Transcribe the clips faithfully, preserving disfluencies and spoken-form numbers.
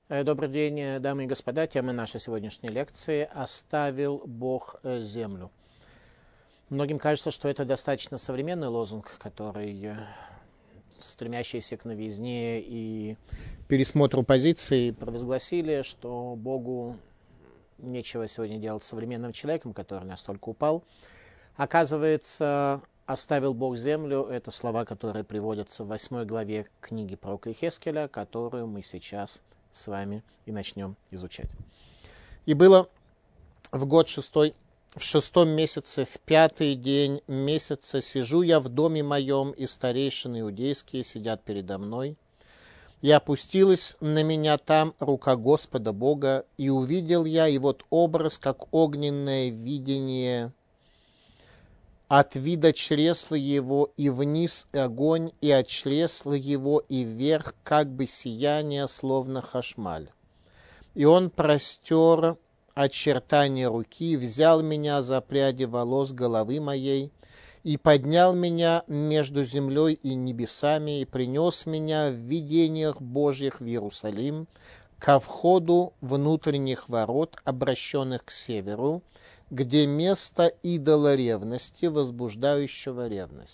Добрый день, дамы и господа. Тема нашей сегодняшней лекции «Оставил Бог землю». Многим кажется, что это достаточно современный лозунг, который, стремящийся к новизне и пересмотру позиций, провозгласили, что Богу нечего сегодня делать с современным человеком, который настолько упал. Оказывается, «Оставил Бог землю» — это слова, которые приводятся в восьмой главе книги пророка Иехескеля, которую мы сейчас с вами и начнем изучать. «И было в год шестой, в шестом месяце, в пятый день месяца, сижу я в доме моем, и старейшины иудейские сидят передо мной. И опустилась на меня там рука Господа Бога, и увидел я, и вот образ, как огненное видение от вида чресла его, и вниз огонь, и от чресла его, и вверх, как бы сияние, словно хашмаль. И он простер очертания руки, взял меня за пряди волос головы моей, и поднял меня между землей и небесами, и принес меня в видениях Божьих в Иерусалим, ко входу внутренних ворот, обращенных к северу, где место идола ревности, возбуждающего ревность».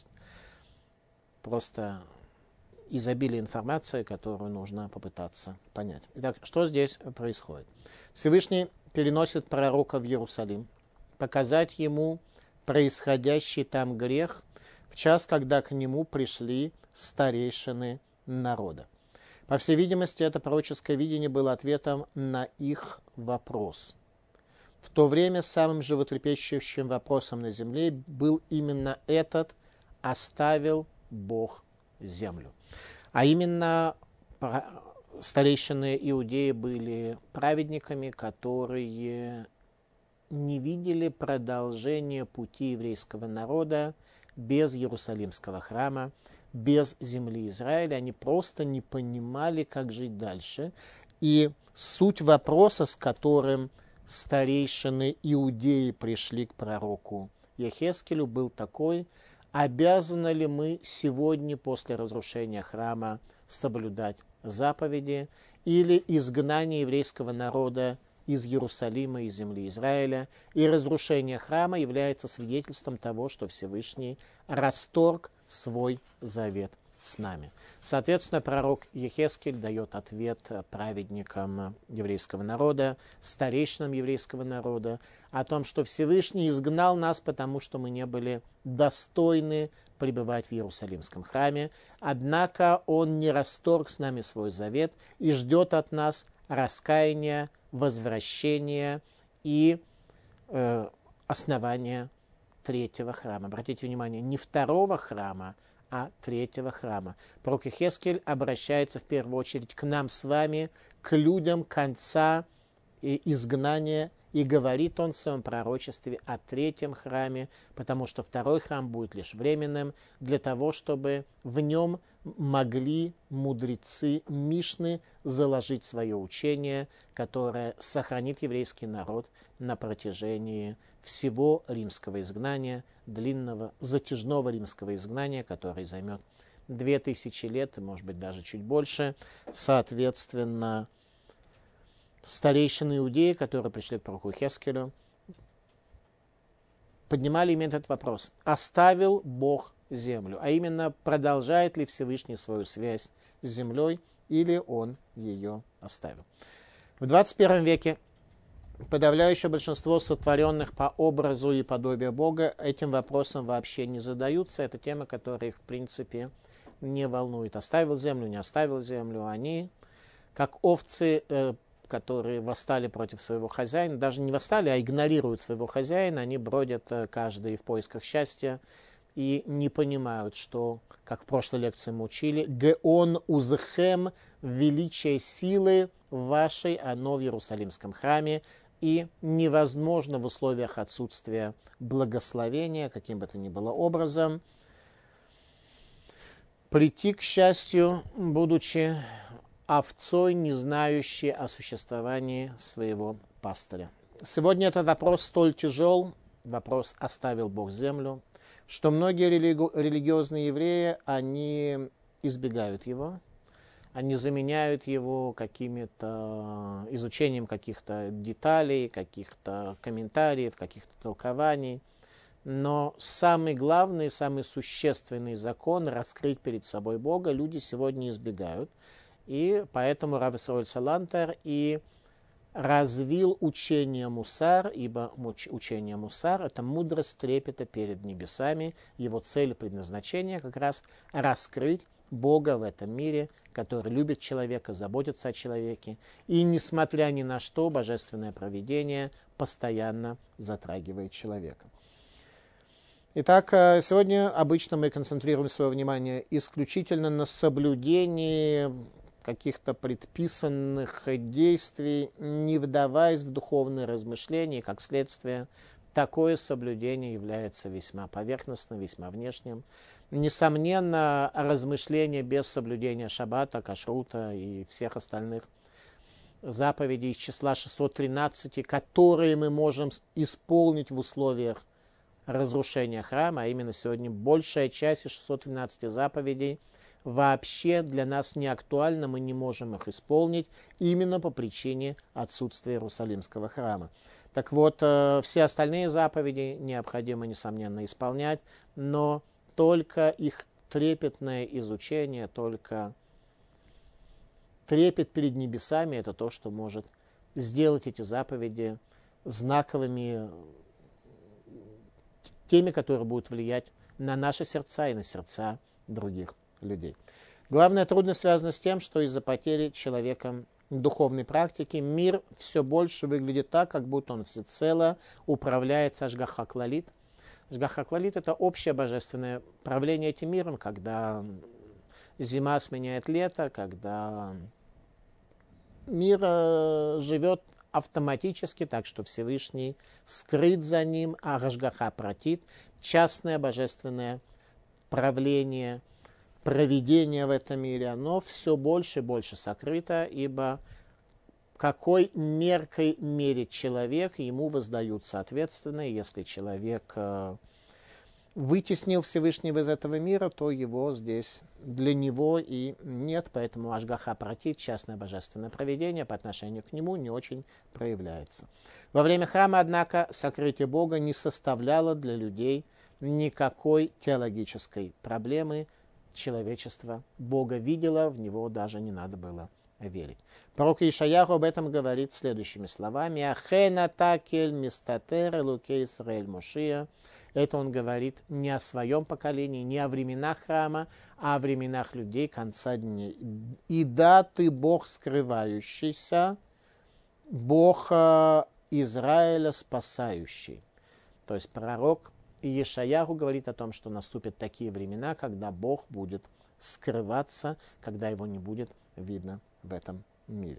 Просто изобилие информации, которую нужно попытаться понять. Итак, что здесь происходит? Всевышний переносит пророка в Иерусалим, показать ему происходящий там грех в час, когда к нему пришли старейшины народа. По всей видимости, это пророческое видение было ответом на их вопрос. В то время самым животрепещущим вопросом на земле был именно этот: «Оставил Бог землю?». А именно, старейшины иудеи были праведниками, которые не видели продолжения пути еврейского народа без Иерусалимского храма, без земли Израиля. Они просто не понимали, как жить дальше. И суть вопроса, с которым старейшины иудеи пришли к пророку Иехескелю, был такой: обязаны ли мы сегодня после разрушения храма соблюдать заповеди, или изгнание еврейского народа из Иерусалима и земли Израиля, и разрушение храма является свидетельством того, что Всевышний расторг свой завет с нами. Соответственно, пророк Иехескель дает ответ праведникам еврейского народа, старейшинам еврейского народа, о том, что Всевышний изгнал нас, потому что мы не были достойны пребывать в Иерусалимском храме, однако Он не расторг с нами свой завет и ждет от нас раскаяния, возвращения и э, основания третьего храма. Обратите внимание, не второго храма, а третьего храма. Пророк Иехескель обращается в первую очередь к нам с вами, к людям конца изгнания, и говорит он в своем пророчестве о третьем храме, потому что второй храм будет лишь временным, для того, чтобы в нем могли мудрецы Мишны заложить свое учение, которое сохранит еврейский народ на протяжении всего римского изгнания, длинного, затяжного римского изгнания, которое займет две тысячи лет, и, может быть, даже чуть больше. Соответственно, старейшины иудеи, которые пришли к пророку Иехескелю, поднимали именно этот вопрос: оставил Бог землю? А именно, продолжает ли Всевышний свою связь с землей, или он ее оставил? В двадцать первом веке подавляющее большинство сотворенных по образу и подобию Бога этим вопросом вообще не задаются. Это тема, которая их, в принципе, не волнует. Оставил землю, не оставил землю. Они, как овцы, э, которые восстали против своего хозяина, даже не восстали, а игнорируют своего хозяина, они бродят э, каждый в поисках счастья и не понимают, что, как в прошлой лекции мы учили, «Геон узхем» — величие силы вашей, оно в Иерусалимском храме, и невозможно в условиях отсутствия благословения, каким бы то ни было образом, прийти к счастью, будучи овцой, не знающей о существовании своего пастыря. Сегодня этот вопрос столь тяжел, вопрос «оставил Бог землю», что многие религи- религиозные евреи, они избегают его. они заменяют его какими-то изучением каких-то деталей, каких-то комментариев, каких-то толкований. Но самый главный, самый существенный закон — раскрыть перед собой Бога — люди сегодня избегают. И поэтому Рав Исроэль Салантер и развил учение Мусар, ибо учение Мусар — это мудрость трепета перед небесами. Его цель и предназначение как раз раскрыть Бога в этом мире, который любит человека, заботится о человеке. И, несмотря ни на что, божественное провидение постоянно затрагивает человека. Итак, сегодня обычно мы концентрируем свое внимание исключительно на соблюдении каких-то предписанных действий, не вдаваясь в духовные размышления, и, как следствие, такое соблюдение является весьма поверхностным, весьма внешним. Несомненно, размышления без соблюдения шаббата, кашрута и всех остальных заповедей из числа шестисот тринадцати, которые мы можем исполнить в условиях разрушения храма, а именно сегодня большая часть из шестисот тринадцати заповедей вообще для нас не актуальна, мы не можем их исполнить именно по причине отсутствия Иерусалимского храма. Так вот, все остальные заповеди необходимо, несомненно, исполнять, но только их трепетное изучение, только трепет перед небесами — это то, что может сделать эти заповеди знаковыми, теми, которые будут влиять на наши сердца и на сердца других людей. Главная трудность связана с тем, что из-за потери человеком духовной практики мир все больше выглядит так, как будто он всецело управляется Ашгах ха-Клалит. Ашгах ха-Клалит — это общее божественное правление этим миром, когда зима сменяет лето, когда мир живет автоматически, так что Всевышний скрыт за ним, а Ашгаха пратит, частное божественное правление, провидение в этом мире, оно все больше и больше сокрыто, ибо какой меркой мерит человек, ему воздают соответственно. Если человек вытеснил Всевышнего из этого мира, то его здесь для него и нет, поэтому Ашгаха пратит, частное божественное провидение по отношению к нему не очень проявляется. Во время храма, однако, сокрытие Бога не составляло для людей никакой теологической проблемы. Человечество Бога видело, в него даже не надо было верить. Пророк Ишаяху об этом говорит следующими словами: «Ахена такель мистатер элукей Исраэль Мошия». Это он говорит не о своем поколении, не о временах храма, а о временах людей конца дней. «И да, ты Бог скрывающийся, Бог Израиля спасающий». То есть пророк Ешаяху говорит о том, что наступят такие времена, когда Бог будет скрываться, когда его не будет видно в этом мире.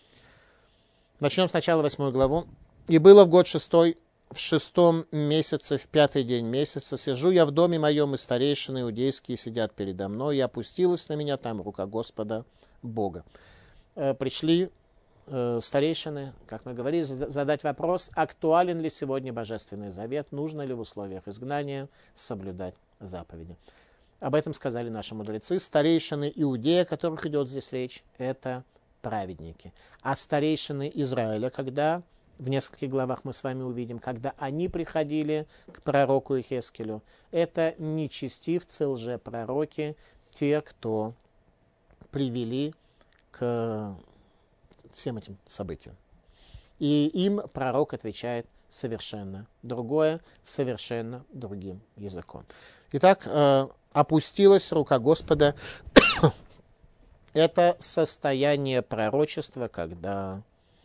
Начнем сначала восьмую главу. «И было в год шестой, в шестом месяце, в пятый день месяца, сижу я в доме моем, и старейшины иудейские сидят передо мной, и опустилась на меня там рука Господа Бога». Э, пришли э, старейшины, как мы говорили, задать вопрос, актуален ли сегодня Божественный Завет, нужно ли в условиях изгнания соблюдать заповеди. Об этом сказали наши мудрецы. Старейшины Иудея, о которых идет здесь речь, это праведники. А старейшины Израиля, когда, в нескольких главах мы с вами увидим, когда они приходили к пророку Ихескелю, это нечестивцы, лжепророки, те, кто привели к всем этим событиям. И им пророк отвечает совершенно другое, совершенно другим языком. Итак, опустилась рука Господа. Это состояние пророчества, когда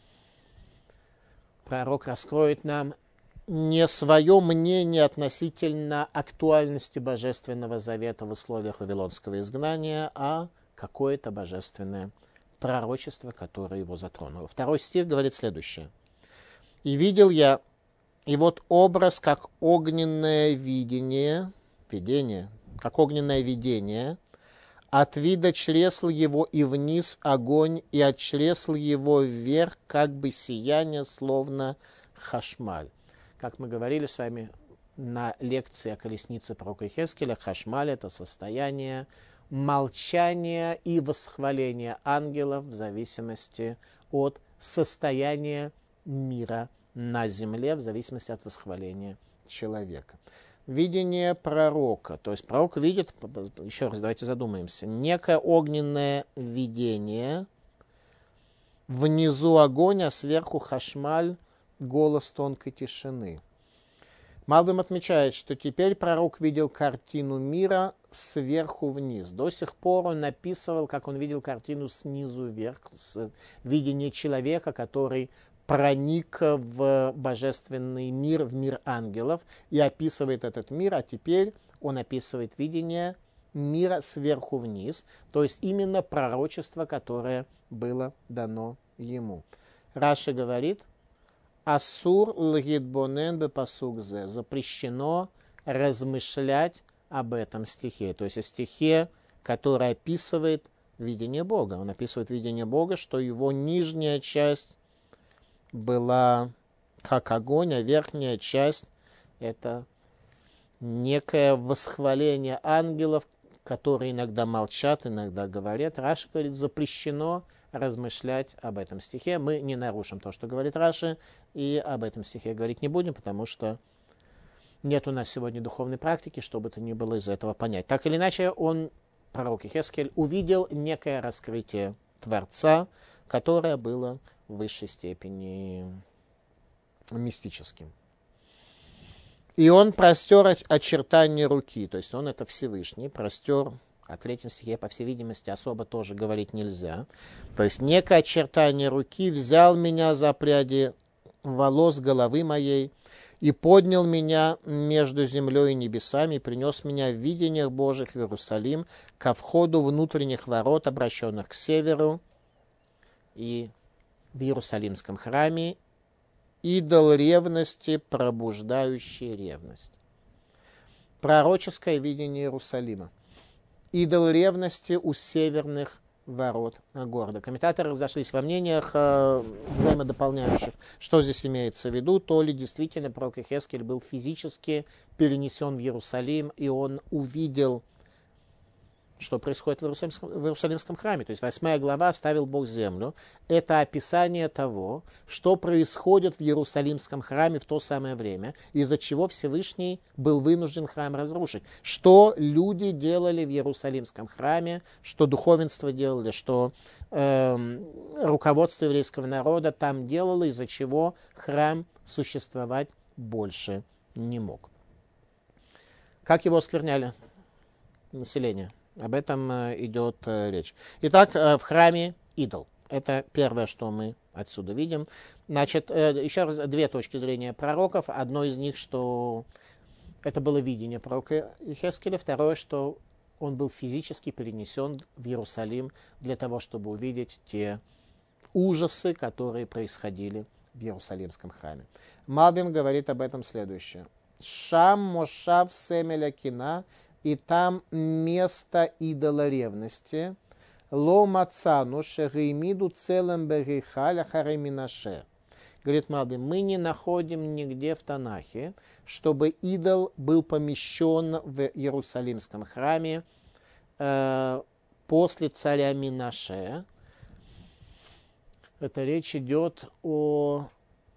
пророк раскроет нам не свое мнение относительно актуальности Божественного Завета в условиях Вавилонского изгнания, а какое-то божественное пророчество, которое его затронуло. Второй стих говорит следующее. «И видел я, и вот образ, как огненное видение, видение, как огненное видение, от вида чресл его и вниз огонь, и от чресл его вверх, как бы сияние, словно хашмаль». Как мы говорили с вами на лекции о колеснице пророка Ихескеля, хашмаль — это состояние молчание и восхваление ангелов в зависимости от состояния мира на земле, в зависимости от восхваления человека. Видение пророка. То есть пророк видит, еще раз давайте задумаемся, некое огненное видение, внизу огонь, а сверху хашмаль, голос тонкой тишины. Малбим отмечает, что теперь пророк видел картину мира сверху вниз. До сих пор он описывал, как он видел картину снизу вверх, с видение человека, который проник в божественный мир, в мир ангелов, и описывает этот мир, а теперь он описывает видение мира сверху вниз, то есть именно пророчество, которое было дано ему. Раши говорит, «Асур лгитбонен бепасугзе» – запрещено размышлять об этом стихе, то есть о стихе, который описывает видение Бога. Он описывает видение Бога, что его нижняя часть была как огонь, а верхняя часть – это некое восхваление ангелов, которые иногда молчат, иногда говорят. Раши говорит, запрещено размышлять об этом стихе. Мы не нарушим то, что говорит Раши, и об этом стихе говорить не будем, потому что нет у нас сегодня духовной практики, чтобы это ни было из этого понять. Так или иначе, он, пророк Йехескель, увидел некое раскрытие Творца, которое было в высшей степени мистическим. И он простер очертания руки, то есть он это Всевышний, простер, о третьем стихе, по всей видимости, особо тоже говорить нельзя. То есть некое очертание руки взял меня за пряди волос головы моей и поднял меня между землей и небесами, и принес меня в видениях Божьих в Иерусалим ко входу внутренних ворот, обращенных к северу, и в Иерусалимском храме идол ревности, пробуждающий ревность. Пророческое видение Иерусалима. Идол ревности у северных ворот города. Комментаторы разошлись во мнениях э, взаимодополняющих, что здесь имеется в виду. То ли действительно пророк Йехескель был физически перенесен в Иерусалим, и он увидел, что происходит в Иерусалимском, в Иерусалимском храме. То есть восьмая глава «Оставил Бог землю». Это описание того, что происходит в Иерусалимском храме в то самое время, из-за чего Всевышний был вынужден храм разрушить. Что люди делали в Иерусалимском храме, что духовенство делали, что э, руководство еврейского народа там делало, из-за чего храм существовать больше не мог. Как его оскверняли население? Об этом идет речь. Итак, в храме идол. Это первое, что мы отсюда видим. Значит, еще раз, две точки зрения пророков. Одно из них, что это было видение пророка Йехескеля. Второе, что он был физически перенесен в Иерусалим для того, чтобы увидеть те ужасы, которые происходили в Иерусалимском храме. Малбим говорит об этом следующее. Шам мошав семеля кина, и там место идола ревности. Ло мацану шегеймиду целым бегейхаля хареминаше. Говорит Малбим, мы не находим нигде в Танахе, чтобы идол был помещен в Иерусалимском храме э, после царя Минаше. Это речь идет о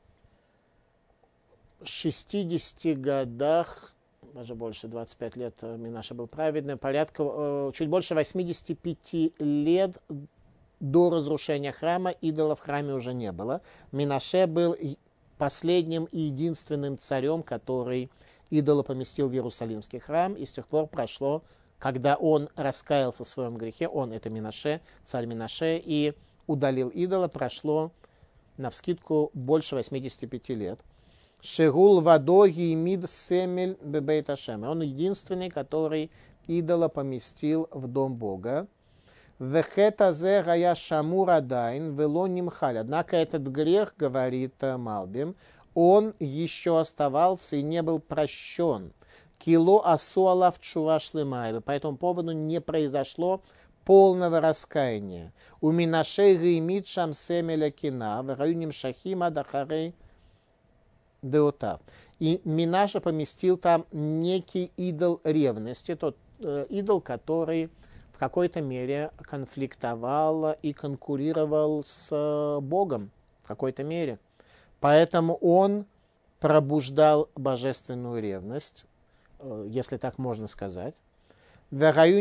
шестидесяти годах, даже больше, двадцать пять лет Минаша был праведный, порядка, чуть больше восьмидесяти пяти лет до разрушения храма идола в храме уже не было. Минаше был последним и единственным царем, который идола поместил в Иерусалимский храм, и с тех пор прошло, когда он раскаялся в своем грехе, он, это Минаше, царь Минаше, и удалил идола, прошло, навскидку, больше восьмидесяти пяти лет. Шегул вадоги мид семель бебейт Ашем. Он единственный, который идола поместил в дом Бога. Вехетазе гая шамур адайн вело нимхаль. Однако этот грех, говорит Малбим, он еще оставался и не был прощен. Кило асуалав чува шлемаева. По этому поводу не произошло полного раскаяния. У Минашей геймит шам семеля кина в районе шахима дахарей Деотав. И Минаша поместил там некий идол ревности, тот э, идол, который в какой-то мере конфликтовал и конкурировал с Богом, в какой-то мере. Поэтому он пробуждал божественную ревность, если так можно сказать. И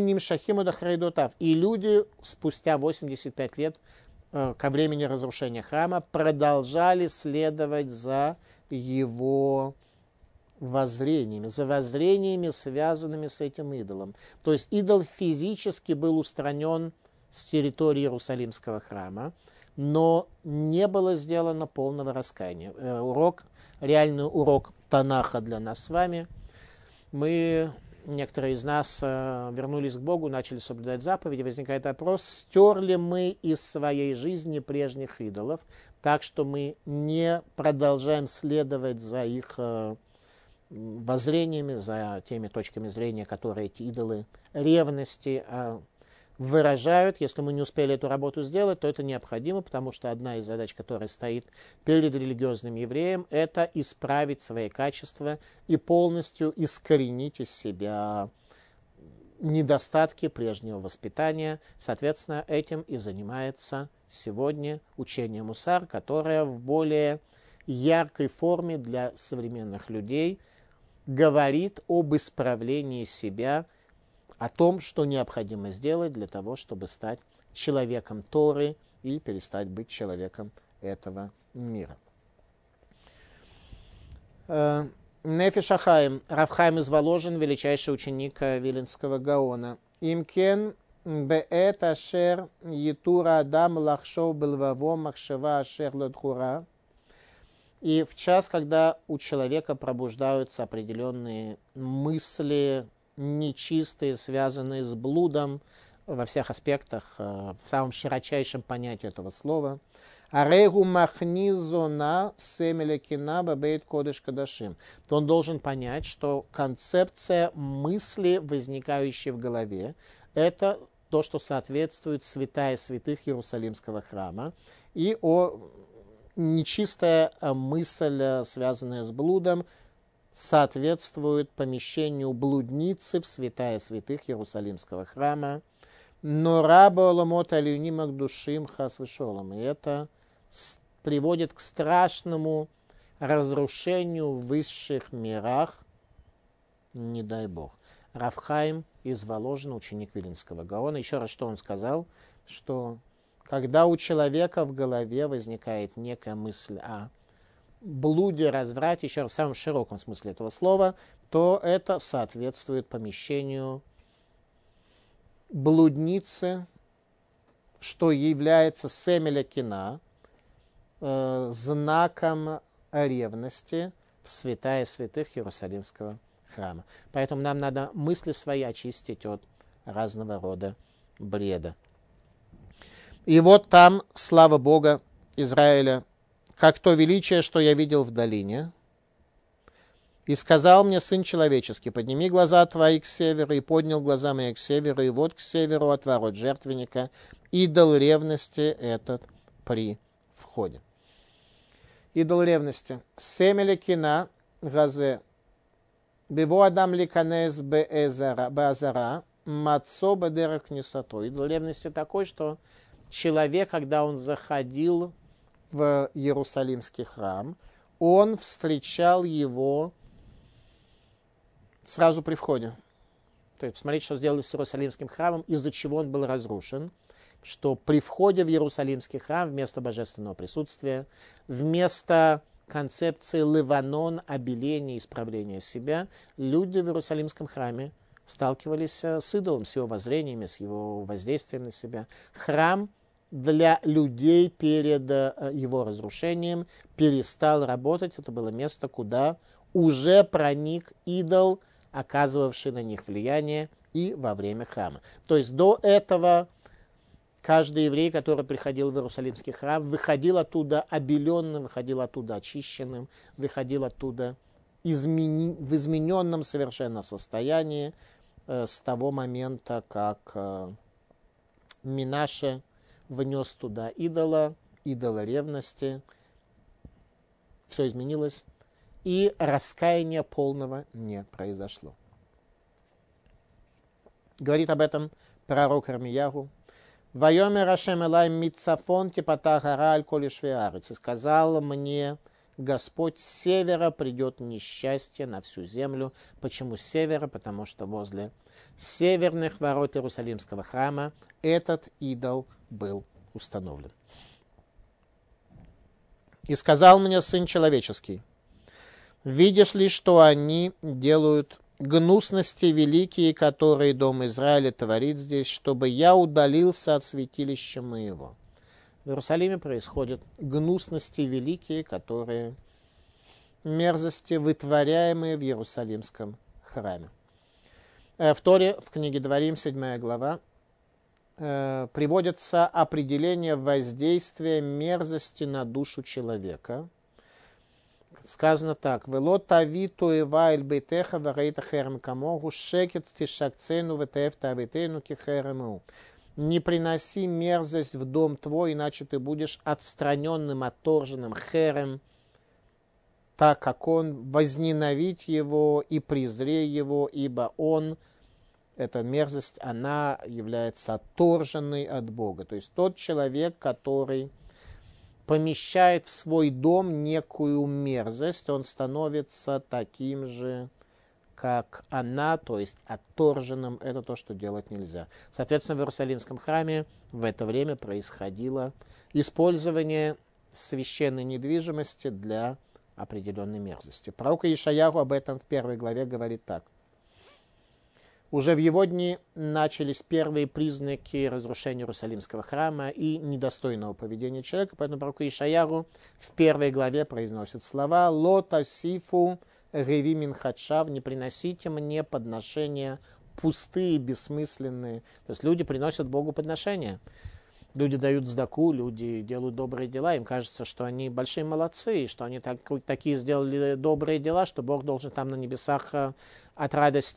люди спустя восемьдесят пять лет ко времени разрушения храма продолжали следовать за его воззрениями, за воззрениями, связанными с этим идолом. То есть идол физически был устранен с территории Иерусалимского храма, но не было сделано полного раскаяния. Урок, реальный урок Танаха для нас с вами. Мы, некоторые из нас, вернулись к Богу, начали соблюдать заповеди. Возникает вопрос, стерли мы из своей жизни прежних идолов, так что мы не продолжаем следовать за их воззрениями, за теми точками зрения, которые эти идолы ревности выражают. Если мы не успели эту работу сделать, то это необходимо, потому что одна из задач, которая стоит перед религиозным евреем, это исправить свои качества и полностью искоренить из себя недостатки прежнего воспитания. Соответственно, этим и занимается сегодня учение Мусар, которое в более яркой форме для современных людей говорит об исправлении себя, о том, что необходимо сделать для того, чтобы стать человеком Торы и перестать быть человеком этого мира. Нефеш Ахаим, Рав Хаим из Воложен, величайший ученик Виленского Гаона. Имкен беэт ашер етура адам лахшов белваво махшева ашер лодхура. И в час, когда у человека пробуждаются определенные мысли, нечистые, связанные с блудом во всех аспектах, в самом широчайшем понятии этого слова. Арегу махнизона семелекина бабейт кодыш кадашим. То он должен понять, что концепция мысли, возникающей в голове, это то, что соответствует святая святых Иерусалимского храма, и о нечистая мысль, связанная с блудом, соответствует помещению блудницы в святая святых Иерусалимского храма. Но раба оламот алюнимак душим хас вишолом. И это приводит к страшному разрушению в высших мирах, не дай бог. Рав Хаим из Воложина, ученик Виленского Гаона. Еще раз, что он сказал, что когда у человека в голове возникает некая мысль о блуде, разврате, еще раз в самом широком смысле этого слова, то это соответствует помещению блудницы, что является семеля кина, э, знаком ревности в святая святых Иерусалимского храма. Поэтому нам надо мысли свои очистить от разного рода бреда. И вот там, слава Бога, Израиля, как то величие, что я видел в долине. И сказал мне сын человеческий, подними глаза твои к северу, и поднял глаза мои к северу, и вот к северу от ворот жертвенника, идол ревности этот при входе. Идол ревности. Семеля кина газе. Бево адам ликанес беазара, мацо бедерах несато. Идол ревности такой, что человек, когда он заходил в Иерусалимский храм, он встречал его сразу при входе. То есть, смотрите, что сделали с Иерусалимским храмом, из-за чего он был разрушен. Что при входе в Иерусалимский храм вместо божественного присутствия, вместо концепции леванон, обеления, исправления себя, люди в Иерусалимском храме сталкивались с идолом, с его воззрениями, с его воздействием на себя. Храм для людей перед его разрушением перестал работать. Это было место, куда уже проник идол, оказывавший на них влияние и во время храма. То есть до этого каждый еврей, который приходил в Иерусалимский храм, выходил оттуда обеленным, выходил оттуда очищенным, выходил оттуда измени... в измененном совершенно состоянии э, с того момента, как э, Минаше внес туда идола, идола ревности. Все изменилось, и раскаяния полного не произошло. Говорит об этом пророк Ирмиягу. «Вайомер Ашем элай митцафон типата гара аль коли швеарец». И сказал мне Господь: с севера придет несчастье на всю землю. Почему с севера? Потому что возле северных ворот Иерусалимского храма этот идол был установлен. «И сказал мне Сын человеческий: видишь ли, что они делают гнусности великие, которые дом Израиля творит здесь, чтобы я удалился от святилища моего». В Иерусалиме происходят гнусности великие, которые мерзости, вытворяемые в Иерусалимском храме. В Торе, в книге Дворим, седьмая глава, приводится определение воздействия мерзости на душу человека. Сказано так: «Вело тави туева эль бейтеха варейта херем камогу шекет тишакцену ветефта авитейну кихерему». Не приноси мерзость в дом твой, иначе ты будешь отстраненным, отторженным херем, так как он, возненавидь его и презрей его, ибо он, эта мерзость, она является отторженной от Бога. То есть тот человек, который помещает в свой дом некую мерзость, он становится таким же, как она, то есть отторженным. Это то, что делать нельзя. Соответственно, в Иерусалимском храме в это время происходило использование священной недвижимости для определенной мерзости. Пророк Ишаяху об этом в первой главе говорит так: «Уже в его дни начались первые признаки разрушения Иерусалимского храма и недостойного поведения человека». Поэтому пророк Ишаяху в первой главе произносит слова: «Ло тасифу реви мин хатшав», не приносите мне подношения пустые, бессмысленные. То есть люди приносят Богу подношения. Люди дают сдаку, люди делают добрые дела, им кажется, что они большие молодцы, что они так, такие сделали добрые дела, что Бог должен там на небесах от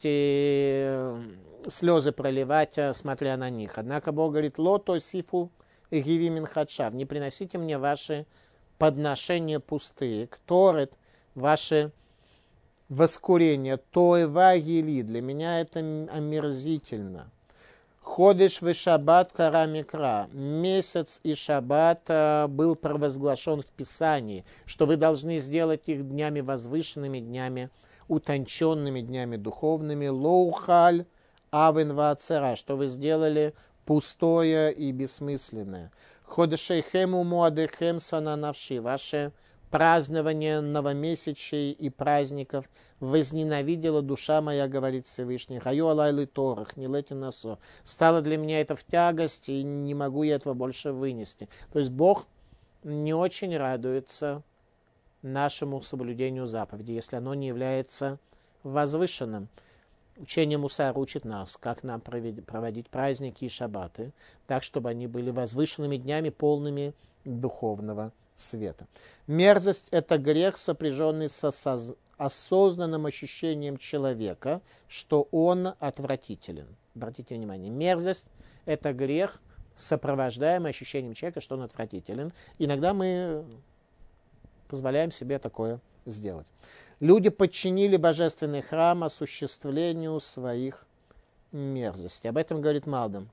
радости слезы проливать, смотря на них. Однако Бог говорит: «Лото сифу гиви мин хатшав», не приносите мне ваши подношения пустые, кторет, ваши воскурения, тоева гили, для меня это омерзительно. Ходиш в шаббат кара микра. Месяц и шаббат был провозглашен в Писании, что вы должны сделать их днями возвышенными, днями утонченными, днями духовными. Лоухаль авен ваацера, что вы сделали пустое и бессмысленное. Ходишейхем умуадехем сананавши, ваше празднование новомесячей и праздников возненавидела душа моя, говорит Всевышний. Хаю алайлы торах, не лети насо. Стало для меня это в тягость, и не могу я этого больше вынести. То есть Бог не очень радуется нашему соблюдению заповеди, если оно не является возвышенным. Учение Мусар учит нас, как нам проводить праздники и шаббаты, так, чтобы они были возвышенными днями, полными духовного света. Мерзость – это грех, сопряженный с осоз... осознанным ощущением человека, что он отвратителен. Обратите внимание, мерзость – это грех, сопровождаемый ощущением человека, что он отвратителен. Иногда мы позволяем себе такое сделать. Люди подчинили божественный храм осуществлению своих мерзостей. Об этом говорит Малбим.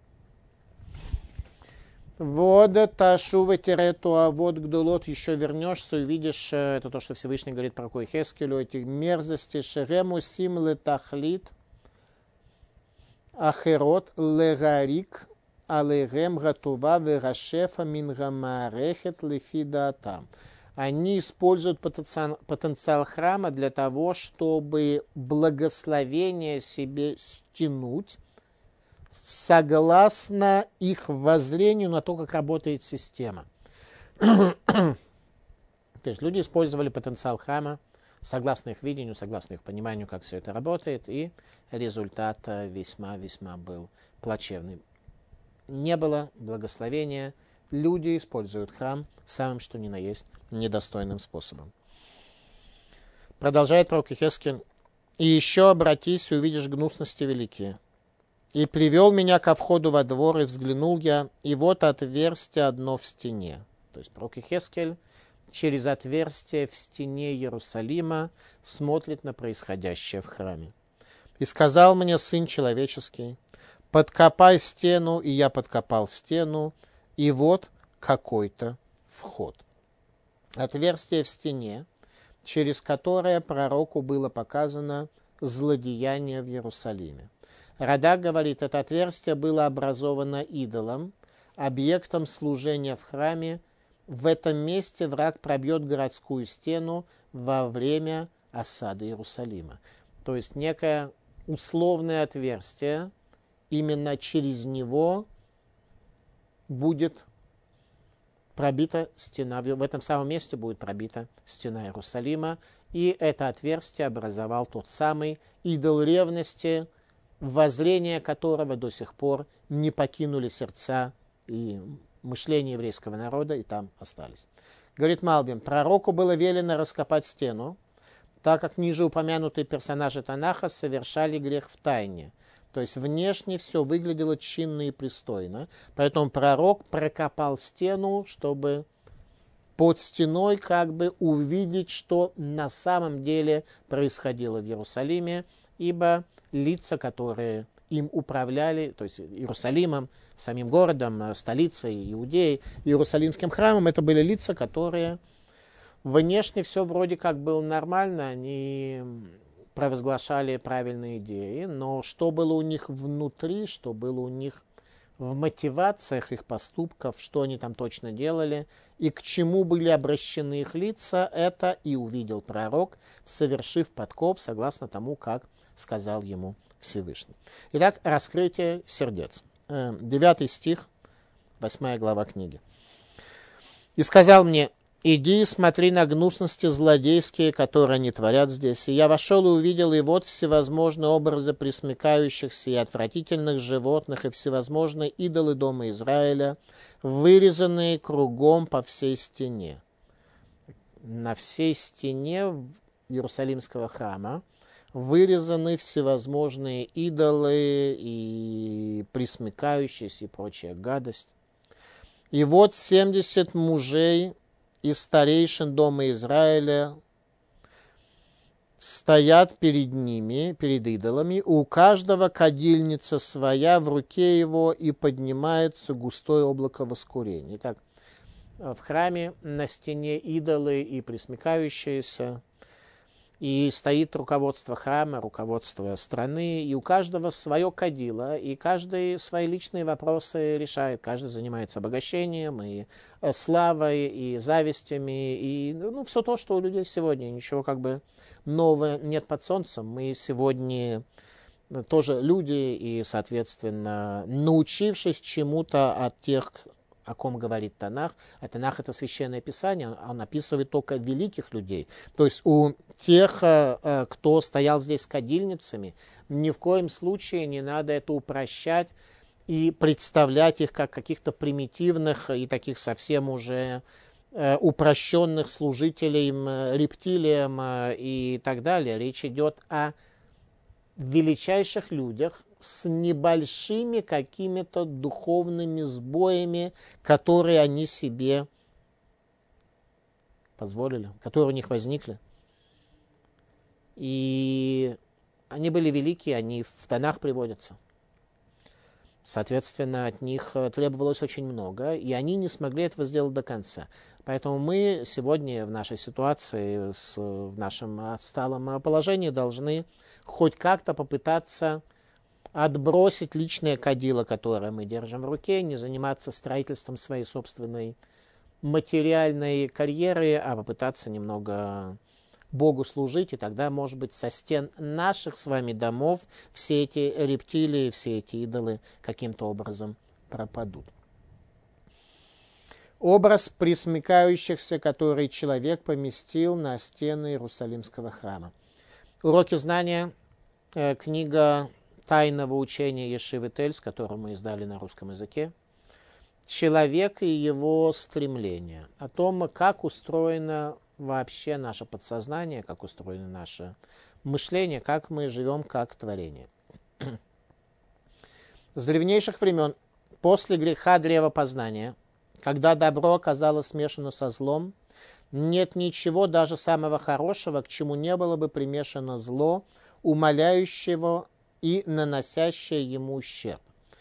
Вот ташу терету, а вот гдулот, еще вернешься, увидишь, это то, что Всевышний говорит про Йехескелю, эти мерзости, шерему сим летахлит, ахерот легарик, алегем гатува верашефа мингамарехет лефидатам. Они используют потенциал, потенциал храма для того, чтобы благословение себе стянуть, согласно их воззрению на то, как работает система. То есть люди использовали потенциал храма согласно их видению, согласно их пониманию, как все это работает, и результат весьма-весьма был плачевный. Не было благословения, люди используют храм самым что ни на есть недостойным способом. Продолжает пророк Йехескель. «И еще обратись, и увидишь гнусности великие. И привел меня ко входу во двор, и взглянул я, и вот отверстие одно в стене». То есть пророк Йехескель через отверстие в стене Иерусалима смотрит на происходящее в храме. «И сказал мне Сын человеческий: подкопай стену, и я подкопал стену, и вот какой-то вход. Отверстие в стене, через которое пророку было показано злодеяние в Иерусалиме. Радак говорит, это отверстие было образовано идолом, объектом служения в храме. В этом месте враг пробьет городскую стену во время осады Иерусалима. То есть некое условное отверстие, именно через него будет пробита стена, в этом самом месте будет пробита стена Иерусалима, и это отверстие образовал тот самый идол ревности, воззрения которого до сих пор не покинули сердца и мышление еврейского народа, и там остались. Говорит Малбим, пророку было велено раскопать стену, так как ниже упомянутые персонажи Танаха совершали грех в тайне. То есть внешне все выглядело чинно и пристойно. Поэтому пророк прокопал стену, чтобы под стеной как бы увидеть, что на самом деле происходило в Иерусалиме, ибо лица, которые им управляли, то есть Иерусалимом, самим городом, столицей Иудеи, Иерусалимским храмом, это были лица, которые внешне все вроде как было нормально, они провозглашали правильные идеи, но что было у них внутри, что было у них в мотивациях их поступков, что они там точно делали и к чему были обращены их лица, это и увидел пророк, совершив подкоп согласно тому, как сказал ему Всевышний. Итак, раскрытие сердец. Девятый стих, восьмая глава книги. «И сказал мне, иди и смотри на гнусности злодейские, которые они творят здесь. И я вошел и увидел, и вот всевозможные образы пресмыкающихся и отвратительных животных, и всевозможные идолы дома Израиля, вырезанные кругом по всей стене». На всей стене Иерусалимского храма вырезаны всевозможные идолы и пресмыкающиеся и прочая гадость. «И вот семьдесят мужей из старейшин дома Израиля стоят перед ними, перед идолами, у каждого кадильница своя в руке его, и поднимается густое облако воскурения». Итак, в храме на стене идолы и пресмыкающиеся, и стоит руководство храма, руководство страны, и у каждого свое кадило, и каждый свои личные вопросы решает, каждый занимается обогащением, и славой, и завистями, и ну, все то, что у людей сегодня, ничего как бы нового нет под солнцем. Мы сегодня тоже люди, и, соответственно, научившись чему-то от тех, о ком говорит Танах, а Танах — это священное писание, он описывает только великих людей. То есть у тех, кто стоял здесь с кадильницами, ни в коем случае не надо это упрощать и представлять их как каких-то примитивных и таких совсем уже упрощенных служителей рептилиям и так далее. Речь идет о величайших людях с небольшими какими-то духовными сбоями, которые они себе позволили, которые у них возникли. И они были великие, они в Танах приводятся. Соответственно, от них требовалось очень много, и они не смогли этого сделать до конца. Поэтому мы сегодня в нашей ситуации, с, в нашем отсталом положении должны хоть как-то попытаться отбросить личное кадило, которое мы держим в руке, не заниматься строительством своей собственной материальной карьеры, а попытаться немного Богу служить, и тогда, может быть, со стен наших с вами домов все эти рептилии, все эти идолы каким-то образом пропадут. Образ пресмыкающихся, который человек поместил на стены Иерусалимского храма. Уроки знания, э, книга тайного учения Ешивы Тельц, которую мы издали на русском языке. Человек и его стремление. О том, как устроено вообще наше подсознание, как устроено наше мышление, как мы живем как творение. С древнейших времен, после греха древопознания, когда добро оказалось смешано со злом, нет ничего, даже самого хорошего, к чему не было бы примешано зло, умаляющего и наносящее ему ущерб.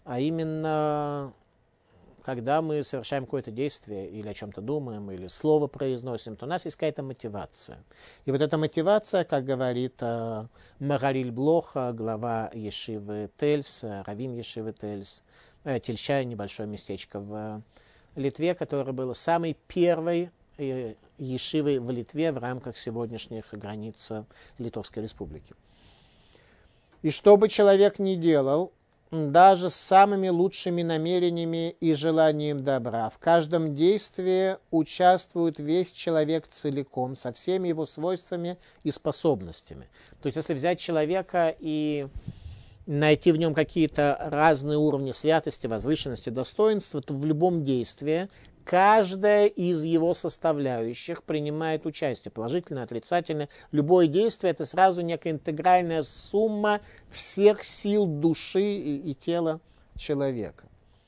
а именно когда мы совершаем какое-то действие или о чем-то думаем, или слово произносим, то у нас есть какая-то мотивация. И вот эта мотивация, как говорит э, Магариль Блох, глава Ешивы Тельс, раввин Ешивы Тельс, э, Тельща, небольшое местечко в Литве, которое было самой первой э, ешивой в Литве в рамках сегодняшних границ Литовской Республики. И что бы человек ни делал, даже с самыми лучшими намерениями и желанием добра, в каждом действии участвует весь человек целиком, со всеми его свойствами и способностями. То есть, если взять человека и найти в нем какие-то разные уровни святости, возвышенности, достоинства, то в любом действии каждая из его составляющих принимает участие, положительное, отрицательное. Любое действие – это сразу некая интегральная сумма всех сил души и, и тела человека.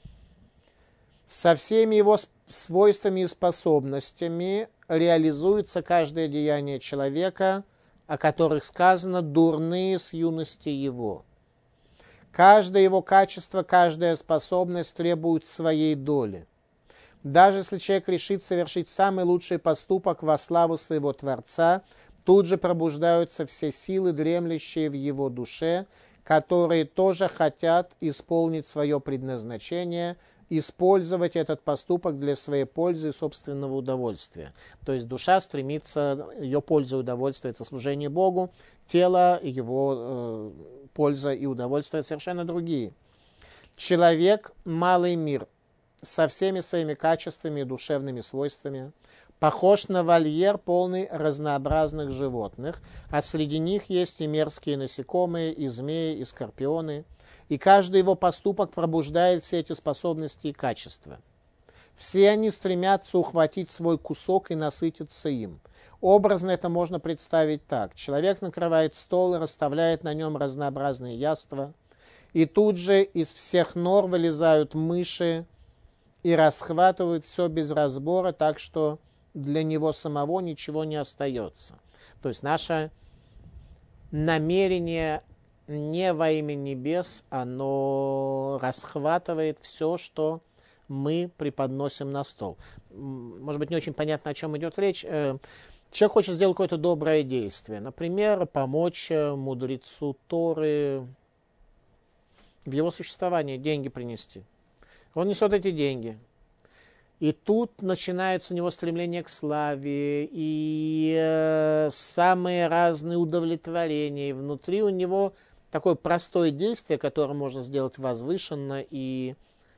Со всеми его свойствами и способностями реализуется каждое деяние человека, о которых сказано «дурные с юности его». Каждое его качество, каждая способность требует своей доли. Даже если человек решит совершить самый лучший поступок во славу своего Творца, тут же пробуждаются все силы, дремлющие в его душе, которые тоже хотят исполнить свое предназначение, использовать этот поступок для своей пользы и собственного удовольствия. То есть душа стремится, ее польза и удовольствие – это служение Богу, тело, его э, польза и удовольствие совершенно другие. Человек – малый мир, со всеми своими качествами и душевными свойствами, похож на вольер, полный разнообразных животных, а среди них есть и мерзкие насекомые, и змеи, и скорпионы, и каждый его поступок пробуждает все эти способности и качества. Все они стремятся ухватить свой кусок и насытиться им. Образно это можно представить так. Человек накрывает стол и расставляет на нем разнообразные яства, и тут же из всех нор вылезают мыши, и расхватывают все без разбора, так что для него самого ничего не остается. То есть наше намерение не во имя небес, оно расхватывает все, что мы преподносим на стол. Может быть, не очень понятно, о чем идет речь. Человек хочет сделать какое-то доброе действие. Например, помочь мудрецу Торы в его существовании, деньги принести. Он несет эти деньги. И тут начинается у него стремление к славе и э, самые разные удовлетворения. И внутри у него такое простое действие, которое можно сделать возвышенно и,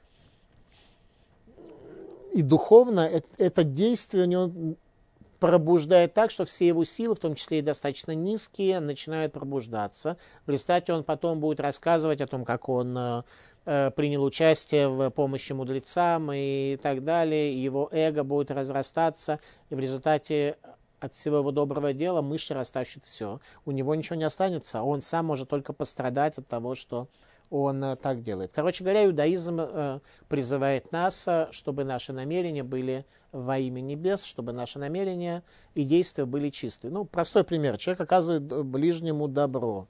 и духовно. Это, это действие у него пробуждает так, что все его силы, в том числе и достаточно низкие, начинают пробуждаться. В результате он потом будет рассказывать о том, как он э, принял участие в помощи мудрецам и так далее. Его эго будет разрастаться, и в результате от всего его доброго дела мышцы растащат все. У него ничего не останется, он сам может только пострадать от того, что он э, так делает. Короче говоря, иудаизм э, призывает нас, чтобы наши намерения были во имя небес, чтобы наши намерения и действия были чистые. Ну, простой пример. Человек оказывает ближнему добро,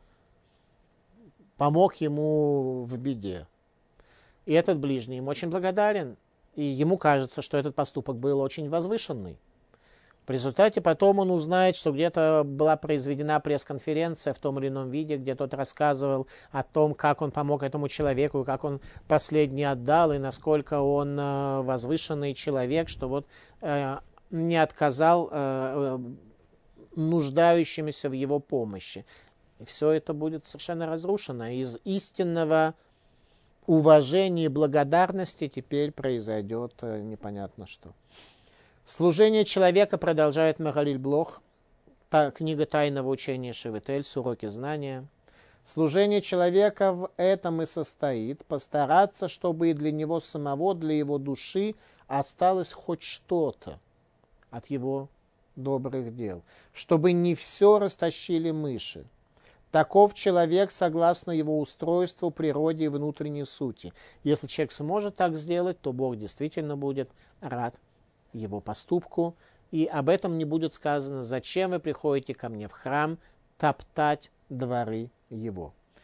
помог ему в беде. И этот ближний ему очень благодарен, и ему кажется, что этот поступок был очень возвышенный. В результате потом он узнает, что где-то была произведена пресс-конференция в том или ином виде, где тот рассказывал о том, как он помог этому человеку, как он последний отдал, и насколько он возвышенный человек, что вот не отказал нуждающимся в его помощи. И все это будет совершенно разрушено. Из истинного уважения и благодарности теперь произойдет непонятно что. Служение человека, продолжает Магариль Блох, книга тайного учения Ешивы Тельс, уроки знания. Служение человека в этом и состоит, постараться, чтобы и для него самого, для его души осталось хоть что-то от его добрых дел, чтобы не все растащили мыши. Таков человек согласно его устройству, природе и внутренней сути. Если человек сможет так сделать, то Бог действительно будет рад его поступку, и об этом не будет сказано, зачем вы приходите ко мне в храм топтать дворы его.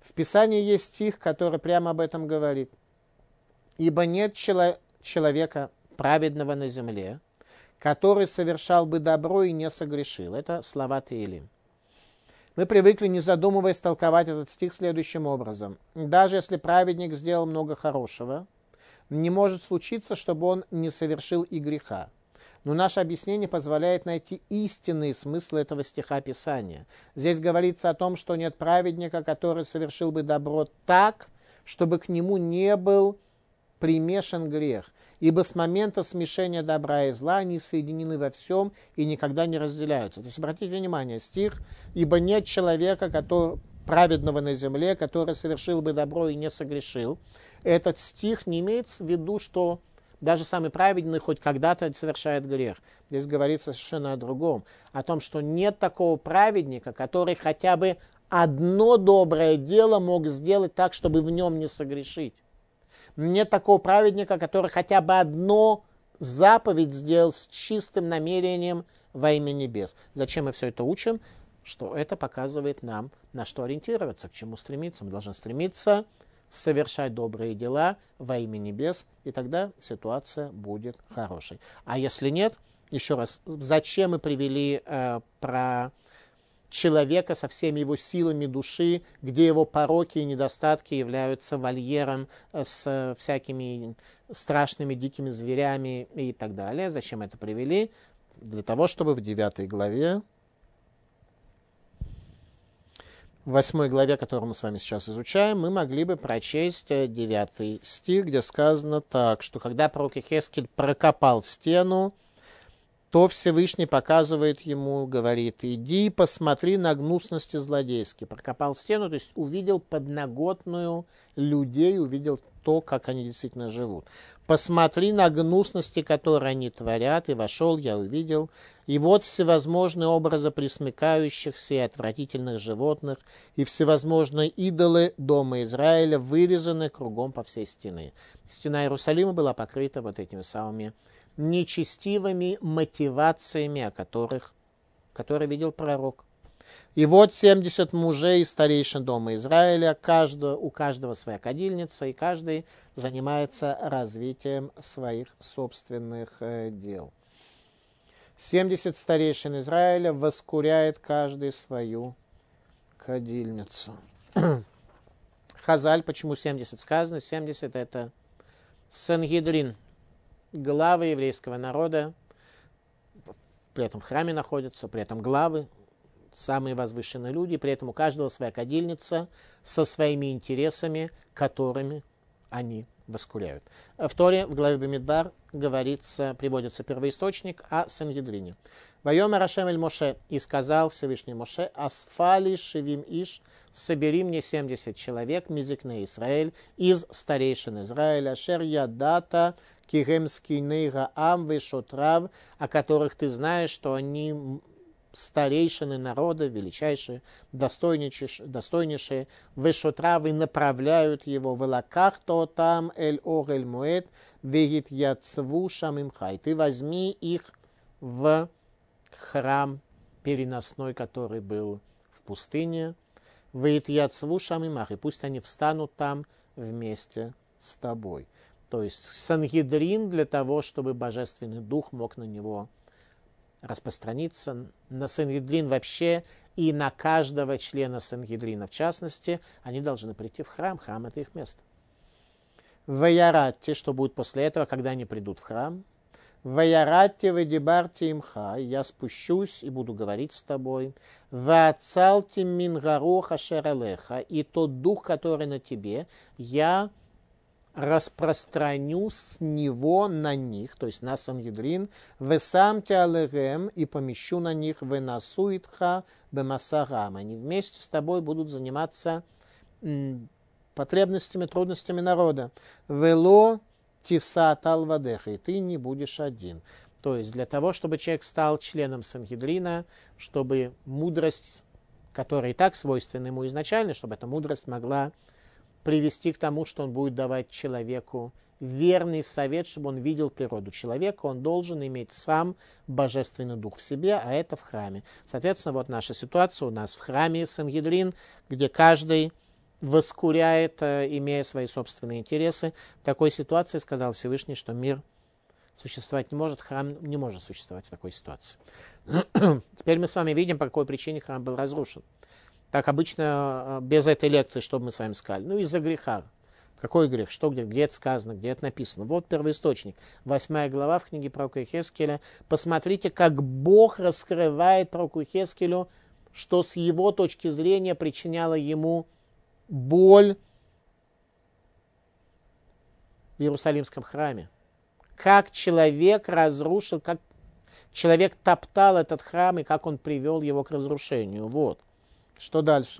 В Писании есть стих, который прямо об этом говорит. «Ибо нет чело- человека праведного на земле, который совершал бы добро и не согрешил». Это слова Теилим. Мы привыкли, не задумываясь, толковать этот стих следующим образом. Даже если праведник сделал много хорошего, не может случиться, чтобы он не совершил и греха. Но наше объяснение позволяет найти истинный смысл этого стиха Писания. Здесь говорится о том, что нет праведника, который совершил бы добро так, чтобы к нему не был примешан грех. Ибо с момента смешения добра и зла они соединены во всем и никогда не разделяются. То есть, обратите внимание, стих «Ибо нет человека, который, праведного на земле, который совершил бы добро и не согрешил». Этот стих не имеется в виду, что даже самый праведный хоть когда-то совершает грех. Здесь говорится совершенно о другом. О том, что нет такого праведника, который хотя бы одно доброе дело мог сделать так, чтобы в нем не согрешить. Нет такого праведника, который хотя бы одно заповедь сделал с чистым намерением во имя небес. Зачем мы все это учим? Что это показывает нам, на что ориентироваться, к чему стремиться. Мы должны стремиться совершать добрые дела во имя небес, и тогда ситуация будет хорошей. А если нет, еще раз, зачем мы привели э, про человека со всеми его силами души, где его пороки и недостатки являются вольером с всякими страшными дикими зверями и так далее. Зачем это привели? Для того, чтобы в девятой главе, в восьмой главе, которую мы с вами сейчас изучаем, мы могли бы прочесть девятый стих, где сказано так, что когда пророк Ихескель прокопал стену, то Всевышний показывает ему, говорит, иди посмотри на гнусности злодейские. Прокопал стену, то есть увидел подноготную людей, увидел то, как они действительно живут. Посмотри на гнусности, которые они творят, и вошел, я увидел. И вот всевозможные образы пресмыкающихся и отвратительных животных, и всевозможные идолы дома Израиля вырезаны кругом по всей стене. Стена Иерусалима была покрыта вот этими самыми нечестивыми мотивациями, о которых, которые видел пророк. И вот семьдесят мужей и старейшин дома Израиля, каждого, у каждого своя кадильница, и каждый занимается развитием своих собственных э, дел. семьдесят старейшин Израиля воскуряет каждый свою кадильницу. Хазаль, почему семьдесят сказано? семьдесят это Сангедрин, главы еврейского народа, при этом в храме находятся, при этом главы, самые возвышенные люди, при этом у каждого своя кадильница со своими интересами, которыми они воскуряют. В Торе, в главе Бамидбар, говорится, приводится первоисточник о Сангедрине. «Вайомер Ашем эль Моше, и сказал Всевышний Моше, асфали шевим иш, собери мне семьдесят человек, мизикне Израиль, из старейшин Израиля, шер ядата, кигемский нейга ам вешотрав, о которых ты знаешь, что они старейшины народа, величайшие, достойнейшие, вешотравы направляют его в лаках то там эль ор эль муэт, вегит яцву шамимха. И ты возьми их в храм переносной, который был в пустыне, вегит яцву шамимах, и пусть они встанут там вместе с тобой. То есть Сангедрин для того, чтобы Божественный Дух мог на него распространиться, на Сангедрин вообще и на каждого члена Сангедрина в частности, они должны прийти в храм. Храм – это их место. Ваяратте, что будет после этого, когда они придут в храм. Ваяратте вадибарте имха, я спущусь и буду говорить с тобой. Ваацалте мингароха шералеха, и тот дух, который на тебе, я распространю с него на них, то есть на Сангедрин, весамте алегем, и помещу на них венасуитха бемасарам. Они вместе с тобой будут заниматься м, потребностями, трудностями народа. Вело тисат алвадеха, и ты не будешь один. То есть для того, чтобы человек стал членом Сангедрина, чтобы мудрость, которая и так свойственна ему изначально, чтобы эта мудрость могла привести к тому, что он будет давать человеку верный совет, чтобы он видел природу человека, он должен иметь сам Божественный Дух в себе, а это в храме. Соответственно, вот наша ситуация у нас в храме Сангедрин, где каждый воскуряет, имея свои собственные интересы. В такой ситуации сказал Всевышний, что мир существовать не может, храм не может существовать в такой ситуации. Теперь мы с вами видим, по какой причине храм был разрушен. Так обычно без этой лекции, что бы мы с вами сказали? Ну, из-за греха. Какой грех? Что где? Где это сказано? Где это написано? Вот первоисточник. Восьмая глава в книге пророка Иехескеля. Посмотрите, как Бог раскрывает пророку Иехескелю, что с его точки зрения причиняло ему боль в Иерусалимском храме. Как человек разрушил, как человек топтал этот храм и как он привел его к разрушению. Вот. Что дальше?